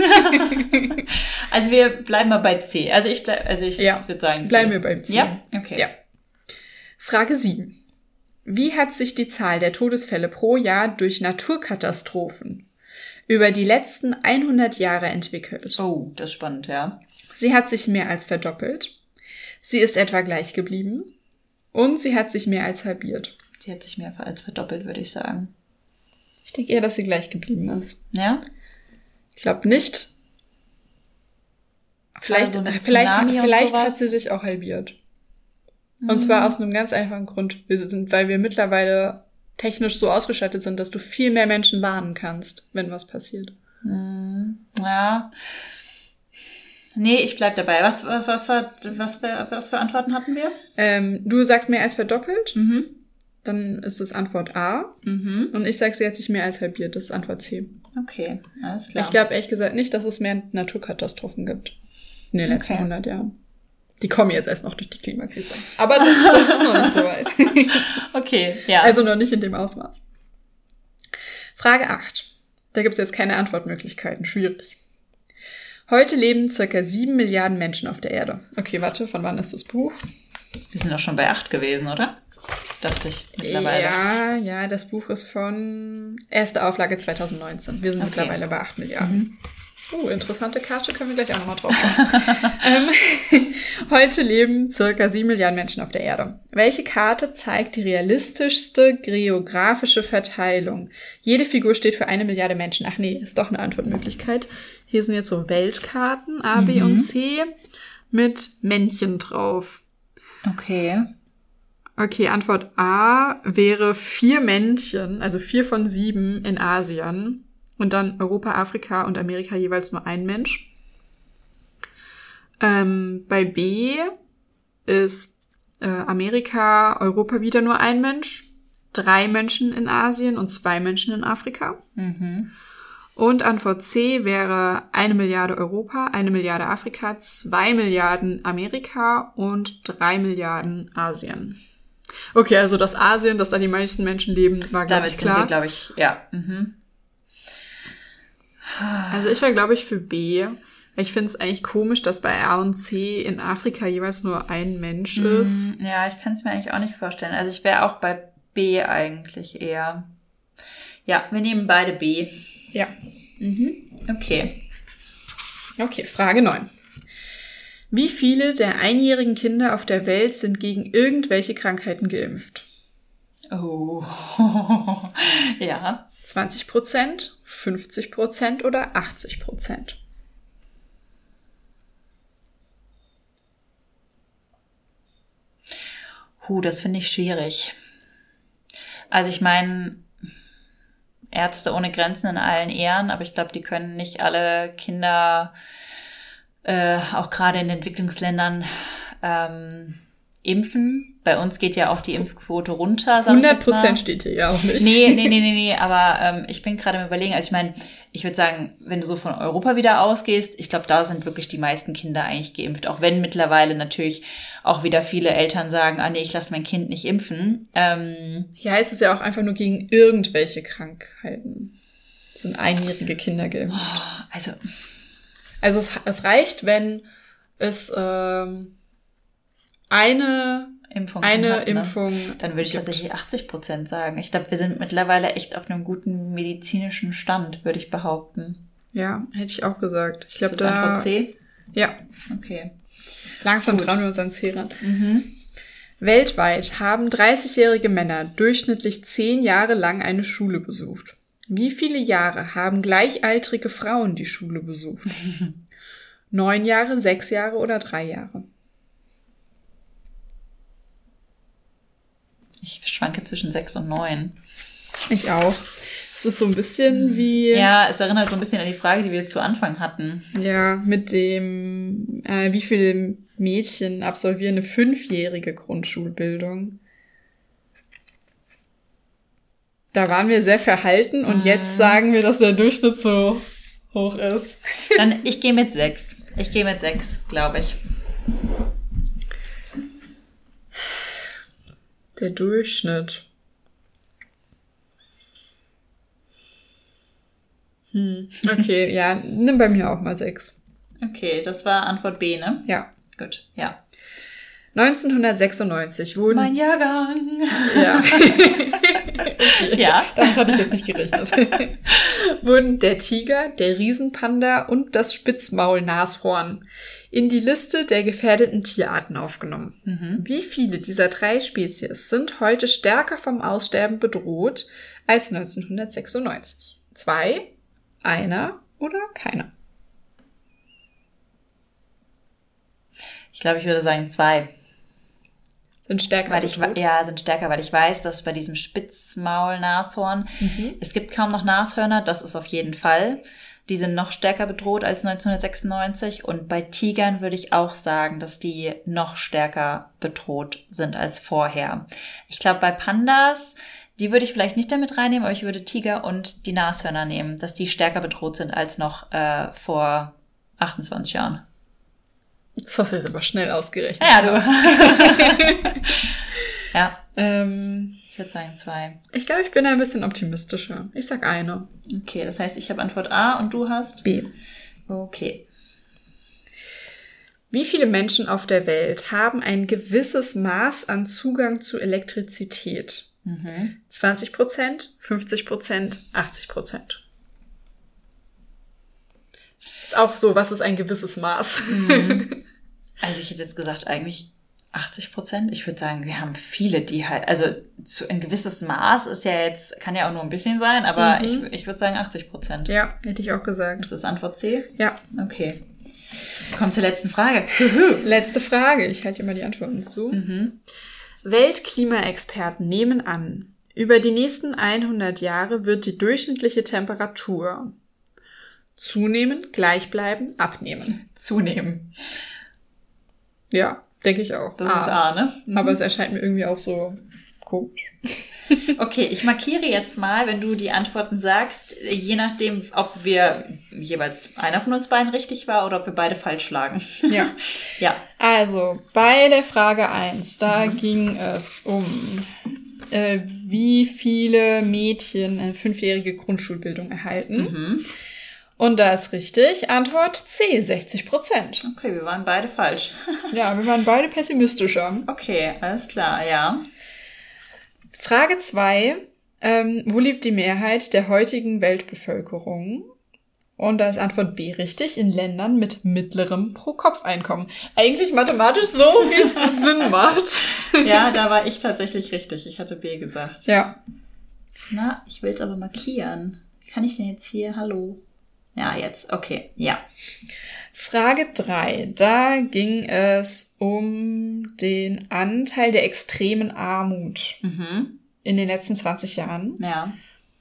Also wir bleiben mal bei C. Also ich bleib, also ich Ja, würde sagen C. Bleiben wir beim C. Ja, okay. Ja. Frage sieben. Wie hat sich die Zahl der Todesfälle pro Jahr durch Naturkatastrophen über die letzten hundert Jahre entwickelt? Oh, das ist spannend, ja. Sie hat sich mehr als verdoppelt. Sie ist etwa gleich geblieben. Und sie hat sich mehr als halbiert. Die hat sich mehr als verdoppelt, würde ich sagen. Ich denke eher, dass sie gleich geblieben ist. Ja? Ich glaube nicht. Vielleicht, Also mit vielleicht, Tsunami und vielleicht sowas? hat sie sich auch halbiert. Und zwar aus einem ganz einfachen Grund. Wir sind, weil wir mittlerweile technisch so ausgestattet sind, dass du viel mehr Menschen warnen kannst, wenn was passiert. Hm, ja. Nee, ich bleib dabei. Was, was, was, war, was, für, was für Antworten hatten wir? Ähm, du sagst mehr als verdoppelt, Mhm. dann ist das Antwort A. Mhm. Und ich sag, sie hat sich mehr als halbiert, das ist Antwort C. Okay, alles klar. Ich glaube ehrlich gesagt nicht, dass es mehr Naturkatastrophen gibt in den letzten Okay. hundert Jahren. Die kommen jetzt erst noch durch die Klimakrise. Aber das, das ist noch nicht so weit. Okay, ja. Also noch nicht in dem Ausmaß. Frage acht. Da gibt es jetzt keine Antwortmöglichkeiten. Schwierig. Heute leben circa sieben Milliarden Menschen auf der Erde. Okay, warte, von wann ist das Buch? wir sind doch schon bei acht gewesen, oder? Dachte ich mittlerweile. Ja, ja, das Buch ist von erste Auflage zweitausendneunzehn. Wir sind Okay. mittlerweile bei acht Milliarden. Oh, interessante Karte, können wir gleich auch nochmal drauf schauen. ähm, heute leben circa sieben Milliarden Menschen auf der Erde. Welche Karte zeigt die realistischste geografische Verteilung? Jede Figur steht für eine Milliarde Menschen. Ach nee, ist doch eine Antwortmöglichkeit. Hier sind jetzt so Weltkarten, A, B Mhm. und C, mit Männchen drauf. Okay. Okay, Antwort A wäre vier Männchen, also vier von sieben in Asien. Und dann Europa, Afrika und Amerika jeweils nur ein Mensch. Ähm, bei B ist äh, Amerika, Europa wieder nur ein Mensch, drei Menschen in Asien und zwei Menschen in Afrika. Mhm. Und Antwort C wäre eine Milliarde Europa, eine Milliarde Afrika, zwei Milliarden Amerika und drei Milliarden Asien. Okay, also das Asien, dass da die meisten Menschen leben, war, glaube Damit ich, sind wir, klar. glaube ich, ja. Mhm. Also ich wäre, glaube ich, für B. Ich finde es eigentlich komisch, dass bei A und C in Afrika jeweils nur ein Mensch ist. Mm, Ja, ich kann es mir eigentlich auch nicht vorstellen. Also ich wäre auch bei B eigentlich eher. Ja, wir nehmen beide B. Ja. Mhm. Okay. Okay, Frage neun. Wie viele der einjährigen Kinder auf der Welt sind gegen irgendwelche Krankheiten geimpft? Oh. Ja. zwanzig Prozent, fünfzig Prozent oder achtzig Prozent? Huh, das finde ich schwierig. Also ich meine, Ärzte ohne Grenzen in allen Ehren, aber ich glaube, die können nicht alle Kinder, äh, auch gerade in Entwicklungsländern, ähm, impfen. Bei uns geht ja auch die Impfquote runter. hundert Prozent steht hier ja auch nicht. Nee, nee, nee, nee, nee, aber ähm, ich bin gerade am Überlegen, also ich meine, ich würde sagen, wenn du so von Europa wieder ausgehst, ich glaube, da sind wirklich die meisten Kinder eigentlich geimpft, auch wenn mittlerweile natürlich auch wieder viele Eltern sagen, ah nee, ich lasse mein Kind nicht impfen. Ähm, Hier heißt es ja auch einfach nur gegen irgendwelche Krankheiten. Sind einjährige Kinder geimpft. also, Also es, es reicht, wenn es ähm, eine Impfung eine hat, ne? Impfung Dann würde ich gibt. tatsächlich achtzig Prozent sagen. Ich glaube, wir sind mittlerweile echt auf einem guten medizinischen Stand, würde ich behaupten. Ja, hätte ich auch gesagt. Ich Ist glaube das da. Antwort C? Ja, Okay. langsam Gut. trauen wir uns an C ran. Mhm. Weltweit haben dreißigjährige Männer durchschnittlich zehn Jahre lang eine Schule besucht. Wie viele Jahre haben gleichaltrige Frauen die Schule besucht? Neun Jahre, sechs Jahre oder drei Jahre? Ich schwanke zwischen sechs und neun. Ich auch. Es ist so ein bisschen wie Ja, es erinnert so ein bisschen an die Frage, die wir zu Anfang hatten. ja mit dem, äh, wie viele Mädchen absolvieren eine fünfjährige Grundschulbildung. Da waren wir sehr verhalten und jetzt sagen wir, dass der Durchschnitt so hoch ist. Dann, ich gehe mit sechs. Ich gehe mit sechs, glaube ich. Der Durchschnitt. Hm. Okay, ja, nimm bei mir auch mal sechs. Okay, das war Antwort B, ne? Ja. Gut, ja. neunzehnhundertsechsundneunzig wurden... Mein Jahrgang. Ja. Okay. Ja. Damit hatte ich jetzt nicht gerechnet. Wurden der Tiger, der Riesenpanda und das Spitzmaulnashorn in die Liste der gefährdeten Tierarten aufgenommen. Mhm. Wie viele dieser drei Spezies sind heute stärker vom Aussterben bedroht als neunzehnhundertsechsundneunzig? Zwei, einer oder keiner? Ich glaube, ich würde sagen zwei. Sind stärker Weil ich, bedroht? ja, sind stärker, weil ich weiß, dass bei diesem Spitzmaul-Nashorn, Mhm. es gibt kaum noch Nashörner, das ist auf jeden Fall. Die sind noch stärker bedroht als neunzehnhundertsechsundneunzig. Und bei Tigern würde ich auch sagen, dass die noch stärker bedroht sind als vorher. Ich glaube, bei Pandas, die würde ich vielleicht nicht damit reinnehmen, aber ich würde Tiger und die Nashörner nehmen, dass die stärker bedroht sind als noch äh, vor achtundzwanzig Jahren. Das hast du jetzt aber schnell ausgerechnet. Ja, du. Ja, Ähm, ich würde sagen zwei. ich glaube, ich bin ein bisschen optimistischer. Ich sag eine. Okay, das heißt, ich habe Antwort A und du hast? B. Okay. Wie viele Menschen auf der Welt haben ein gewisses Maß an Zugang zu Elektrizität? Mhm. zwanzig Prozent, fünfzig Prozent, achtzig Prozent. Ist auch so, was ist ein gewisses Maß? Also ich hätte jetzt gesagt, eigentlich achtzig Prozent. Ich würde sagen, wir haben viele, die halt, also zu, ein gewisses Maß ist ja jetzt, kann ja auch nur ein bisschen sein, aber Mhm. ich, ich würde sagen achtzig Prozent. Ja, hätte ich auch gesagt. Ist das Antwort C? Ja. Okay. Kommen zur letzten Frage. Letzte Frage. Ich halte immer die Antworten zu. Mhm. Weltklimaexperten nehmen an, über die nächsten hundert Jahre wird die durchschnittliche Temperatur zunehmen, gleich bleiben, abnehmen. Zunehmen. Ja, denke ich auch. Das ist A, ne? Mhm. Aber es erscheint mir irgendwie auch so komisch. Okay, ich markiere jetzt mal, wenn du die Antworten sagst, je nachdem, ob wir jeweils einer von uns beiden richtig war oder ob wir beide falsch lagen. Ja. Ja. Also, bei der Frage eins, da ging es um, äh, wie viele Mädchen eine fünfjährige Grundschulbildung erhalten. Mhm. Und da ist richtig. Antwort C, sechzig Prozent. Okay, wir waren beide falsch. Ja, wir waren beide pessimistischer. Okay, alles klar, ja. Frage zwei. Ähm, wo lebt die Mehrheit der heutigen Weltbevölkerung? Und da ist Antwort B richtig, in Ländern mit mittlerem Pro-Kopf-Einkommen. Eigentlich mathematisch so, wie es Sinn macht. Ja, da war ich tatsächlich richtig. Ich hatte B gesagt. Ja. Na, ich will es aber markieren. Kann ich denn jetzt hier? Hallo? Ja, jetzt. Okay, ja. Frage drei. Da ging es um den Anteil der extremen Armut Mhm. in den letzten zwanzig Jahren. Ja.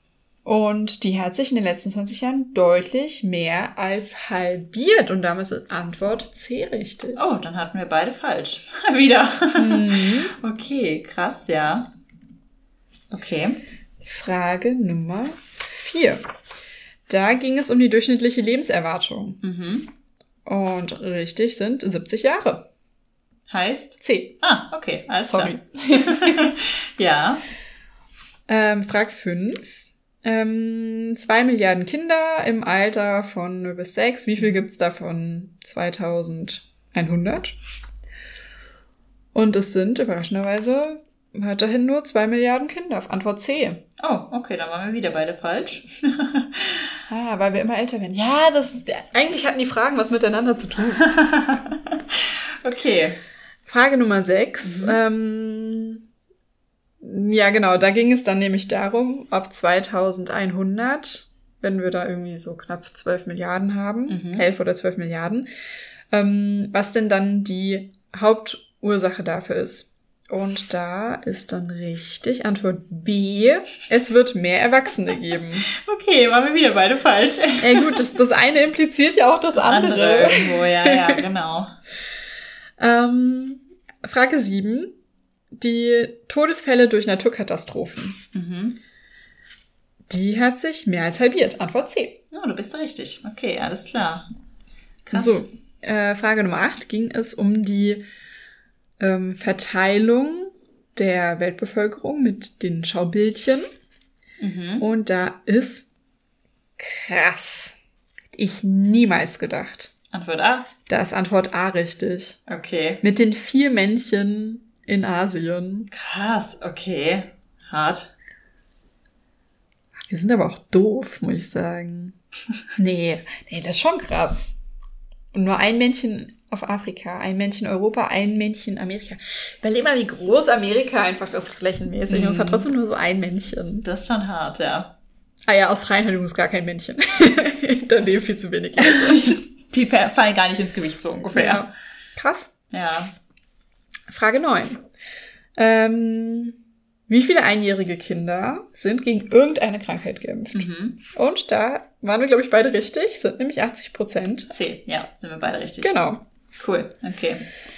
Und die hat sich in den letzten zwanzig Jahren deutlich mehr als halbiert. Und damit ist Antwort C richtig. Oh, dann hatten wir beide falsch. Wieder. Mhm. Okay, krass, ja. Okay. Frage Nummer vier. Da ging es um die durchschnittliche Lebenserwartung. Mhm. Und richtig sind siebzig Jahre. Heißt? C. Ah, okay, alles Sorry. klar. Ja. Ähm, Frage fünf. Ähm, zwei Milliarden Kinder im Alter von null bis sechs. Wie viel gibt's davon? zweitausendeinhundert. Und es sind überraschenderweise weiterhin nur zwei Milliarden Kinder. Auf Antwort C. Oh, okay, dann waren wir wieder beide falsch. Ah, weil wir immer älter werden. Ja, das ist, eigentlich hatten die Fragen was miteinander zu tun. Okay. Frage Nummer sechs. Mhm. Ähm, ja, genau, da ging es dann nämlich darum, ob zweitausendeinhundert, wenn wir da irgendwie so knapp zwölf Milliarden haben, Mhm. elf oder zwölf Milliarden, ähm, was denn dann die Hauptursache dafür ist. Und da ist dann richtig Antwort B. Es wird mehr Erwachsene geben. Okay, waren wir wieder beide falsch. Ey, gut, das, das eine impliziert ja auch das, Das andere. andere irgendwo, ja, ja, genau. ähm, Frage sieben. Die Todesfälle durch Naturkatastrophen. Mhm. Die hat sich mehr als halbiert. Antwort C. Oh, du bist richtig. Okay, alles klar. Krass. So, äh, Frage Nummer acht ging es um die ähm, Verteilung der Weltbevölkerung mit den Schaubildchen. Mhm. Und da ist krass. Hätte ich niemals gedacht. Antwort A. Da ist Antwort A richtig. Okay. Mit den vier Männchen in Asien. Krass, okay. Hart. Wir sind aber auch doof, muss ich sagen. Nee, nee, das ist schon krass. Und nur ein Männchen auf Afrika, ein Männchen Europa, ein Männchen Amerika. Überleg mal, wie groß Amerika einfach ist, flächenmäßig. Mhm. Und es hat trotzdem nur so ein Männchen. Das ist schon hart, ja. Ah ja, Australien hat übrigens gar kein Männchen. Da leben viel zu wenig Leute. Die fallen gar nicht ins Gewicht, so ungefähr. Ja. Krass. Ja. Frage neun. Ähm, wie viele einjährige Kinder sind gegen irgendeine Krankheit geimpft? Mhm. Und da waren wir, glaube ich, beide richtig. Sind nämlich achtzig Prozent. C, ja, sind wir beide richtig. Genau. Cool, okay.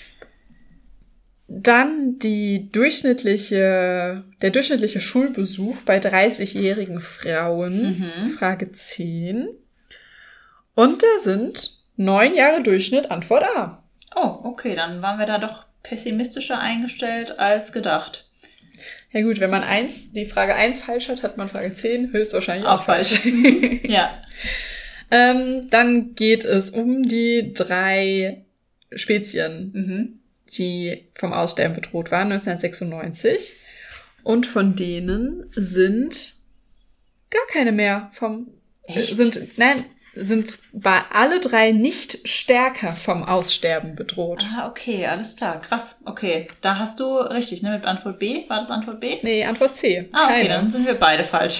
Dann die durchschnittliche, der durchschnittliche Schulbesuch bei dreißigjährigen Frauen. Mhm. Frage zehn. Und da sind neun Jahre Durchschnitt, Antwort A. Oh, okay, dann waren wir da doch pessimistischer eingestellt als gedacht. Ja gut, wenn man eins, die Frage eins falsch hat, hat man Frage zehn höchstwahrscheinlich Auch auch falsch. Ja. ähm, dann geht es um die drei Spezien, Mhm. die vom Aussterben bedroht waren, neunzehnhundertsechsundneunzig. Und von denen sind gar keine mehr vom... Echt? Sind, nein, sind bei alle drei nicht stärker vom Aussterben bedroht. Ah, okay, alles klar. Krass. Okay, da hast du richtig, ne? Mit Antwort B. War das Antwort B? Nee, Antwort C. Ah, okay, keine. dann sind wir beide falsch.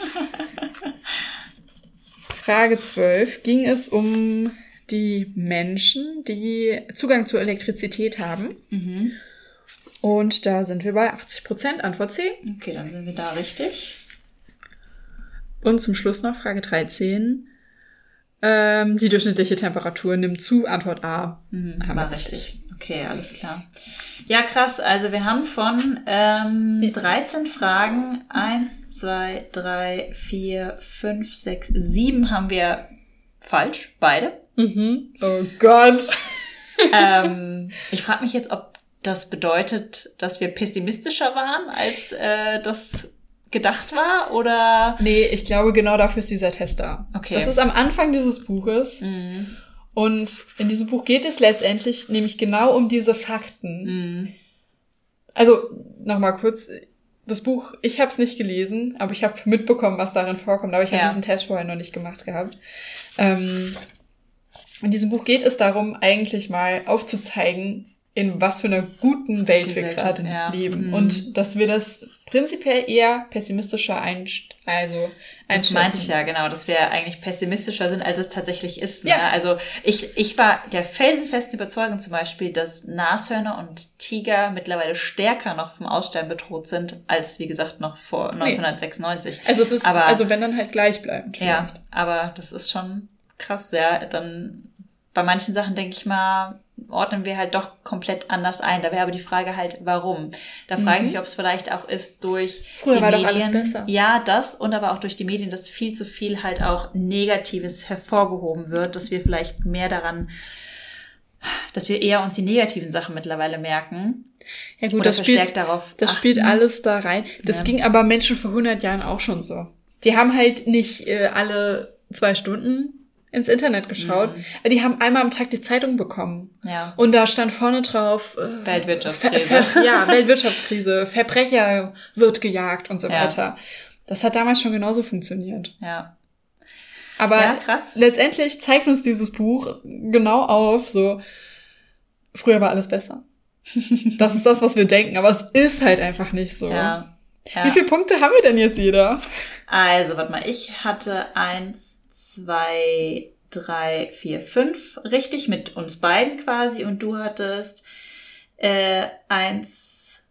Frage zwölf ging es um die Menschen, die Zugang zur Elektrizität haben. Mhm. Und da sind wir bei achtzig Prozent, Antwort C. Okay, dann sind wir da richtig. Und zum Schluss noch Frage dreizehn. Ähm, die durchschnittliche Temperatur nimmt zu, Antwort A. Mhm, Haben war wir richtig. Okay, alles klar. Ja, krass. Also wir haben von ähm, dreizehn Fragen, eins, zwei, drei, vier, fünf, sechs, sieben haben wir falsch, beide. Mhm. Oh Gott. ähm, ich frage mich jetzt, ob das bedeutet, dass wir pessimistischer waren, als äh, das gedacht war, oder? Nee, ich glaube, genau dafür ist dieser Test da. Okay. Das ist am Anfang dieses Buches. Mhm. Und in diesem Buch geht es letztendlich nämlich genau um diese Fakten. Mhm. Also, nochmal kurz, das Buch, ich habe es nicht gelesen, aber ich habe mitbekommen, was darin vorkommt, aber ich Ja. habe diesen Test vorher noch nicht gemacht gehabt. Ähm, in diesem Buch geht es darum, eigentlich mal aufzuzeigen, in was für einer guten Welt Die wir Welt, gerade ja. leben. Mhm. Und dass wir das prinzipiell eher pessimistischer einst also Das meinte ich ja, genau, dass wir eigentlich pessimistischer sind, als es tatsächlich ist. Ne? Ja. Also ich, ich war der felsenfesten Überzeugung zum Beispiel, dass Nashörner und Tiger mittlerweile stärker noch vom Aussterben bedroht sind, als, wie gesagt, noch vor neunzehnhundertsechsundneunzig. Nee. Also es ist, aber, also wenn dann halt gleichbleibend. Ja, aber das ist schon krass, ja. Dann bei manchen Sachen denke ich mal, ordnen wir halt doch komplett anders ein. Da wäre aber die Frage halt, warum? Da frage ich Mhm. mich, ob es vielleicht auch ist durch Früher die war Medien. doch alles besser. Ja, das und aber auch durch die Medien, dass viel zu viel halt auch Negatives hervorgehoben wird, dass wir vielleicht mehr daran, dass wir eher uns die negativen Sachen mittlerweile merken. Ja gut, oder das verstärkt spielt, darauf das achten. spielt alles da rein. Das Ja. ging aber Menschen vor hundert Jahren auch schon so. Die haben halt nicht äh, alle zwei Stunden ins Internet geschaut. Mhm. Die haben einmal am Tag die Zeitung bekommen. Ja. Und da stand vorne drauf, äh, Weltwirtschaftskrise. Ver, Ver, ja, Weltwirtschaftskrise, Verbrecher wird gejagt und so Ja. weiter. Das hat damals schon genauso funktioniert. Ja. Aber Ja, krass. letztendlich zeigt uns dieses Buch genau auf, so, früher war alles besser. Das ist das, was wir denken, aber es ist halt einfach nicht so. Ja. Ja. Wie viele Punkte haben wir denn jetzt jeder? Also, warte mal, ich hatte eins, zwei, drei, vier, fünf richtig mit uns beiden quasi und du hattest äh, eins,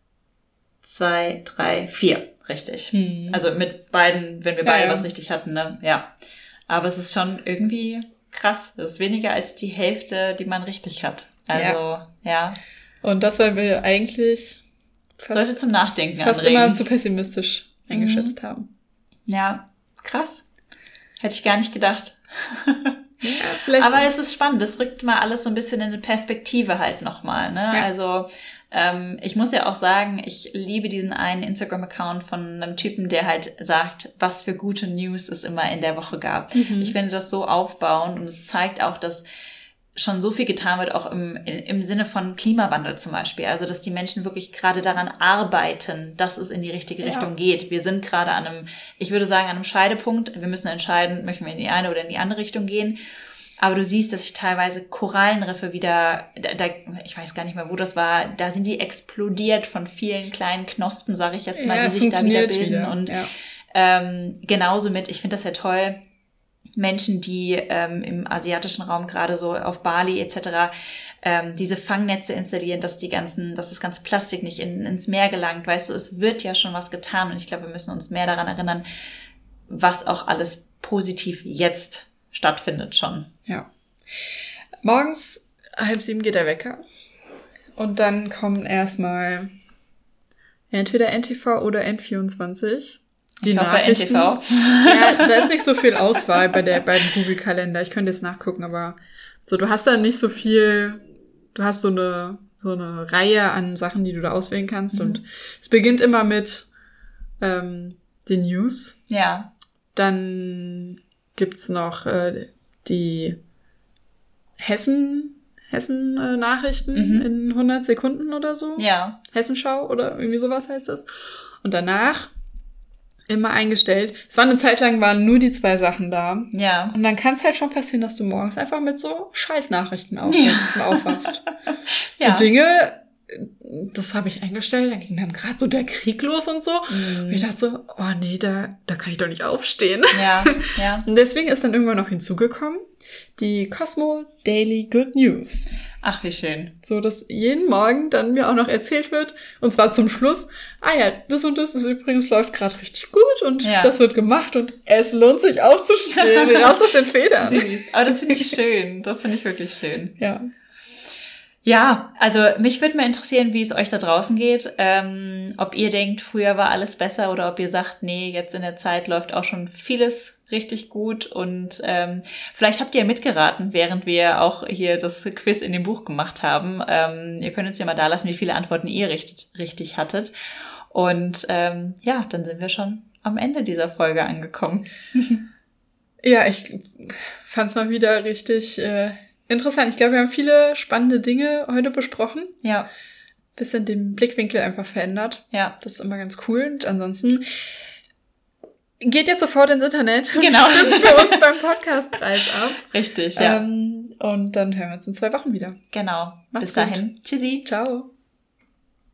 zwei, drei, vier richtig. Hm. Also mit beiden, wenn wir Ja, beide ja. was richtig hatten, ne? Ja. Aber es ist schon irgendwie krass. Das ist weniger als die Hälfte, die man richtig hat. Also, ja. Und das, weil wir eigentlich Sollte fast, zum Nachdenken fast anregen. immer zu pessimistisch eingeschätzt haben. Ja, krass. Hätte ich gar nicht gedacht. Ja, vielleicht. Aber es ist spannend, das rückt mal alles so ein bisschen in eine Perspektive halt nochmal, ne? Ja. Also ähm, ich muss ja auch sagen, ich liebe diesen einen Instagram-Account von einem Typen, der halt sagt, was für gute News es immer in der Woche gab. Mhm. Ich finde das so aufbauend und es zeigt auch, dass schon so viel getan wird, auch im, im Sinne von Klimawandel zum Beispiel. Also, dass die Menschen wirklich gerade daran arbeiten, dass es in die richtige Ja. Richtung geht. Wir sind gerade an einem, ich würde sagen, an einem Scheidepunkt. Wir müssen entscheiden, möchten wir in die eine oder in die andere Richtung gehen. Aber du siehst, dass sich teilweise Korallenriffe wieder, da, da, ich weiß gar nicht mehr, wo das war, da sind die explodiert von vielen kleinen Knospen, sage ich jetzt mal, ja, die es sich da wieder funktioniert bilden. wieder. Und ja. ähm, genauso mit, ich finde das ja toll, Menschen, die ähm, im asiatischen Raum gerade so auf Bali et cetera ähm, diese Fangnetze installieren, dass die ganzen, dass das ganze Plastik nicht in, ins Meer gelangt. Weißt du, es wird ja schon was getan und ich glaube, wir müssen uns mehr daran erinnern, was auch alles positiv jetzt stattfindet schon. Ja. Morgens halb sieben geht der Wecker. Und dann kommen erstmal entweder N T V oder N vierundzwanzig. Die Ich hoffe Nachrichten. N T V. Ja, da ist nicht so viel Auswahl bei der, beim Google-Kalender. Ich könnte jetzt nachgucken, aber so, du hast da nicht so viel, du hast so eine, so eine Reihe an Sachen, die du da auswählen kannst. Mhm. Und es beginnt immer mit ähm, den News. Ja. Dann gibt's noch äh, die Hessen, Hessen-Nachrichten Mhm. in hundert Sekunden oder so. Ja. Hessenschau oder irgendwie sowas heißt das. Und danach immer eingestellt. Es war eine Zeit lang, waren nur die zwei Sachen da. Ja. Und dann kann es halt schon passieren, dass du morgens einfach mit so Scheißnachrichten aufwachst. Ja. aufwachst. Ja. So Dinge, das habe ich eingestellt, da ging dann gerade so der Krieg los und so. Mhm. Und ich dachte so, oh nee, da, da kann ich doch nicht aufstehen. Ja. Ja. Und deswegen ist dann irgendwann noch hinzugekommen, die Cosmo Daily Good News. Ach, wie schön. So, dass jeden Morgen dann mir auch noch erzählt wird, und zwar zum Schluss, ah ja, das und das ist übrigens läuft gerade richtig gut und Ja. das wird gemacht und es lohnt sich aufzustehen, raus aus den Federn. Süß. Aber das finde ich schön. Das finde ich wirklich schön. Ja. Ja, also mich würde mal interessieren, wie es euch da draußen geht. Ähm, ob ihr denkt, früher war alles besser oder ob ihr sagt, nee, jetzt in der Zeit läuft auch schon vieles richtig gut. Und ähm, vielleicht habt ihr mitgeraten, während wir auch hier das Quiz in dem Buch gemacht haben. Ähm, ihr könnt uns ja mal da lassen, wie viele Antworten ihr richtig, richtig hattet. Und ähm, ja, dann sind wir schon am Ende dieser Folge angekommen. Ja, ich fand's mal wieder richtig äh, interessant. Ich glaube, wir haben viele spannende Dinge heute besprochen. Ja, Bisschen den Blickwinkel einfach verändert. ja. Das ist immer ganz cool. Und ansonsten geht jetzt sofort ins Internet. und Genau. Stimmt für uns beim Podcastpreis ab. Richtig, ja. Ähm, und dann hören wir uns in zwei Wochen wieder. Genau. Macht's Bis gut. dahin. Tschüssi. Ciao.